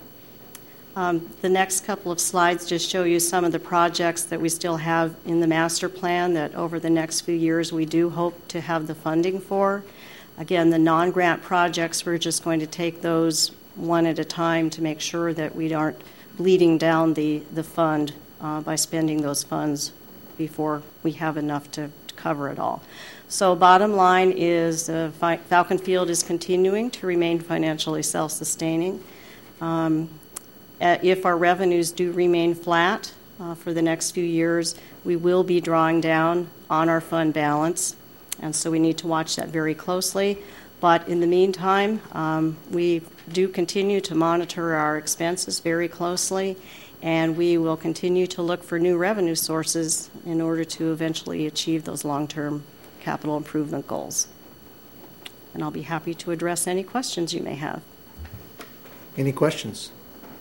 Um, the next couple of slides just show you some of the projects that we still have in the master plan that over the next few years we do hope to have the funding for. Again, the non-grant projects, we're just going to take those one at a time to make sure that we aren't bleeding down the, the fund uh, by spending those funds before we have enough to, to cover it all. So bottom line is uh, Falcon Field is continuing to remain financially self-sustaining. Um, if our revenues do remain flat uh, for the next few years, we will be drawing down on our fund balance, and so we need to watch that very closely. But in the meantime, um, we do continue to monitor our expenses very closely, and we will continue to look for new revenue sources in order to eventually achieve those long-term capital improvement goals. And I'll be happy to address any questions you may have. Any questions?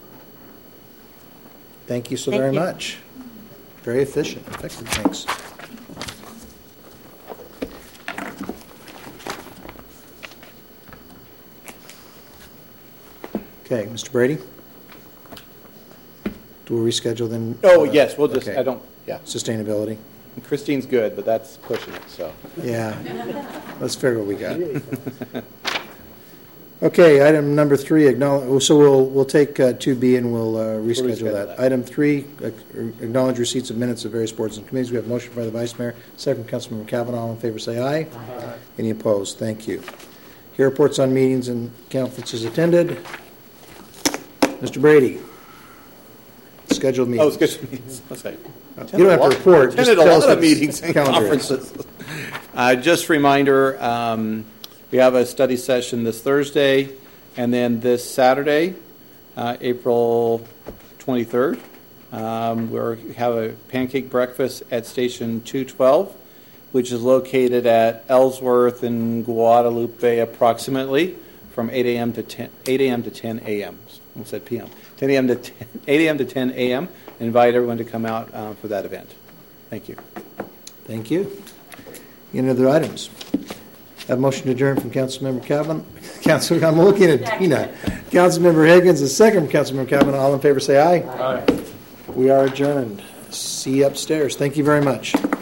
Thank you so Thank very you. much. Very efficient, effective. Thanks. Okay, Mister Brady? Do we reschedule then? Oh, uh, yes, we'll just, okay. I don't, yeah. Sustainability? Christine's good, but that's pushing it, so. Yeah. Let's figure what we got. Okay, item number three, acknowledge, so we'll, we'll take uh, two B and we'll uh, reschedule reschedule that. that. Item three, uh, acknowledge receipts of minutes of various boards and committees. We have a motion by the Vice Mayor, second from Councilmember Kavanaugh. All in favor, say aye. Aye. Any opposed? Thank you. Here reports on meetings and conferences attended. Mister Brady, scheduled meetings. Oh, scheduled meetings, okay. You don't have to report. Just Attended a tell us lot of what the meetings and calendar is. conferences. Uh, just a reminder, um, we have a study session this Thursday, and then this Saturday, uh, April twenty-third, um, we have a pancake breakfast at Station two twelve, which is located at Ellsworth and Guadalupe approximately from eight a.m. to ten a.m. I said p m ten a.m. to ten, eight a.m. to ten a.m. Invite everyone to come out uh, for that event. Thank you. Thank you. Any other items? Have a motion to adjourn from Councilmember Kavanaugh. Council, I'm looking at Tina. Councilmember Higgins, a second from Councilmember Kavanaugh. All in favor, say aye. Aye. We are adjourned. See you upstairs. Thank you very much.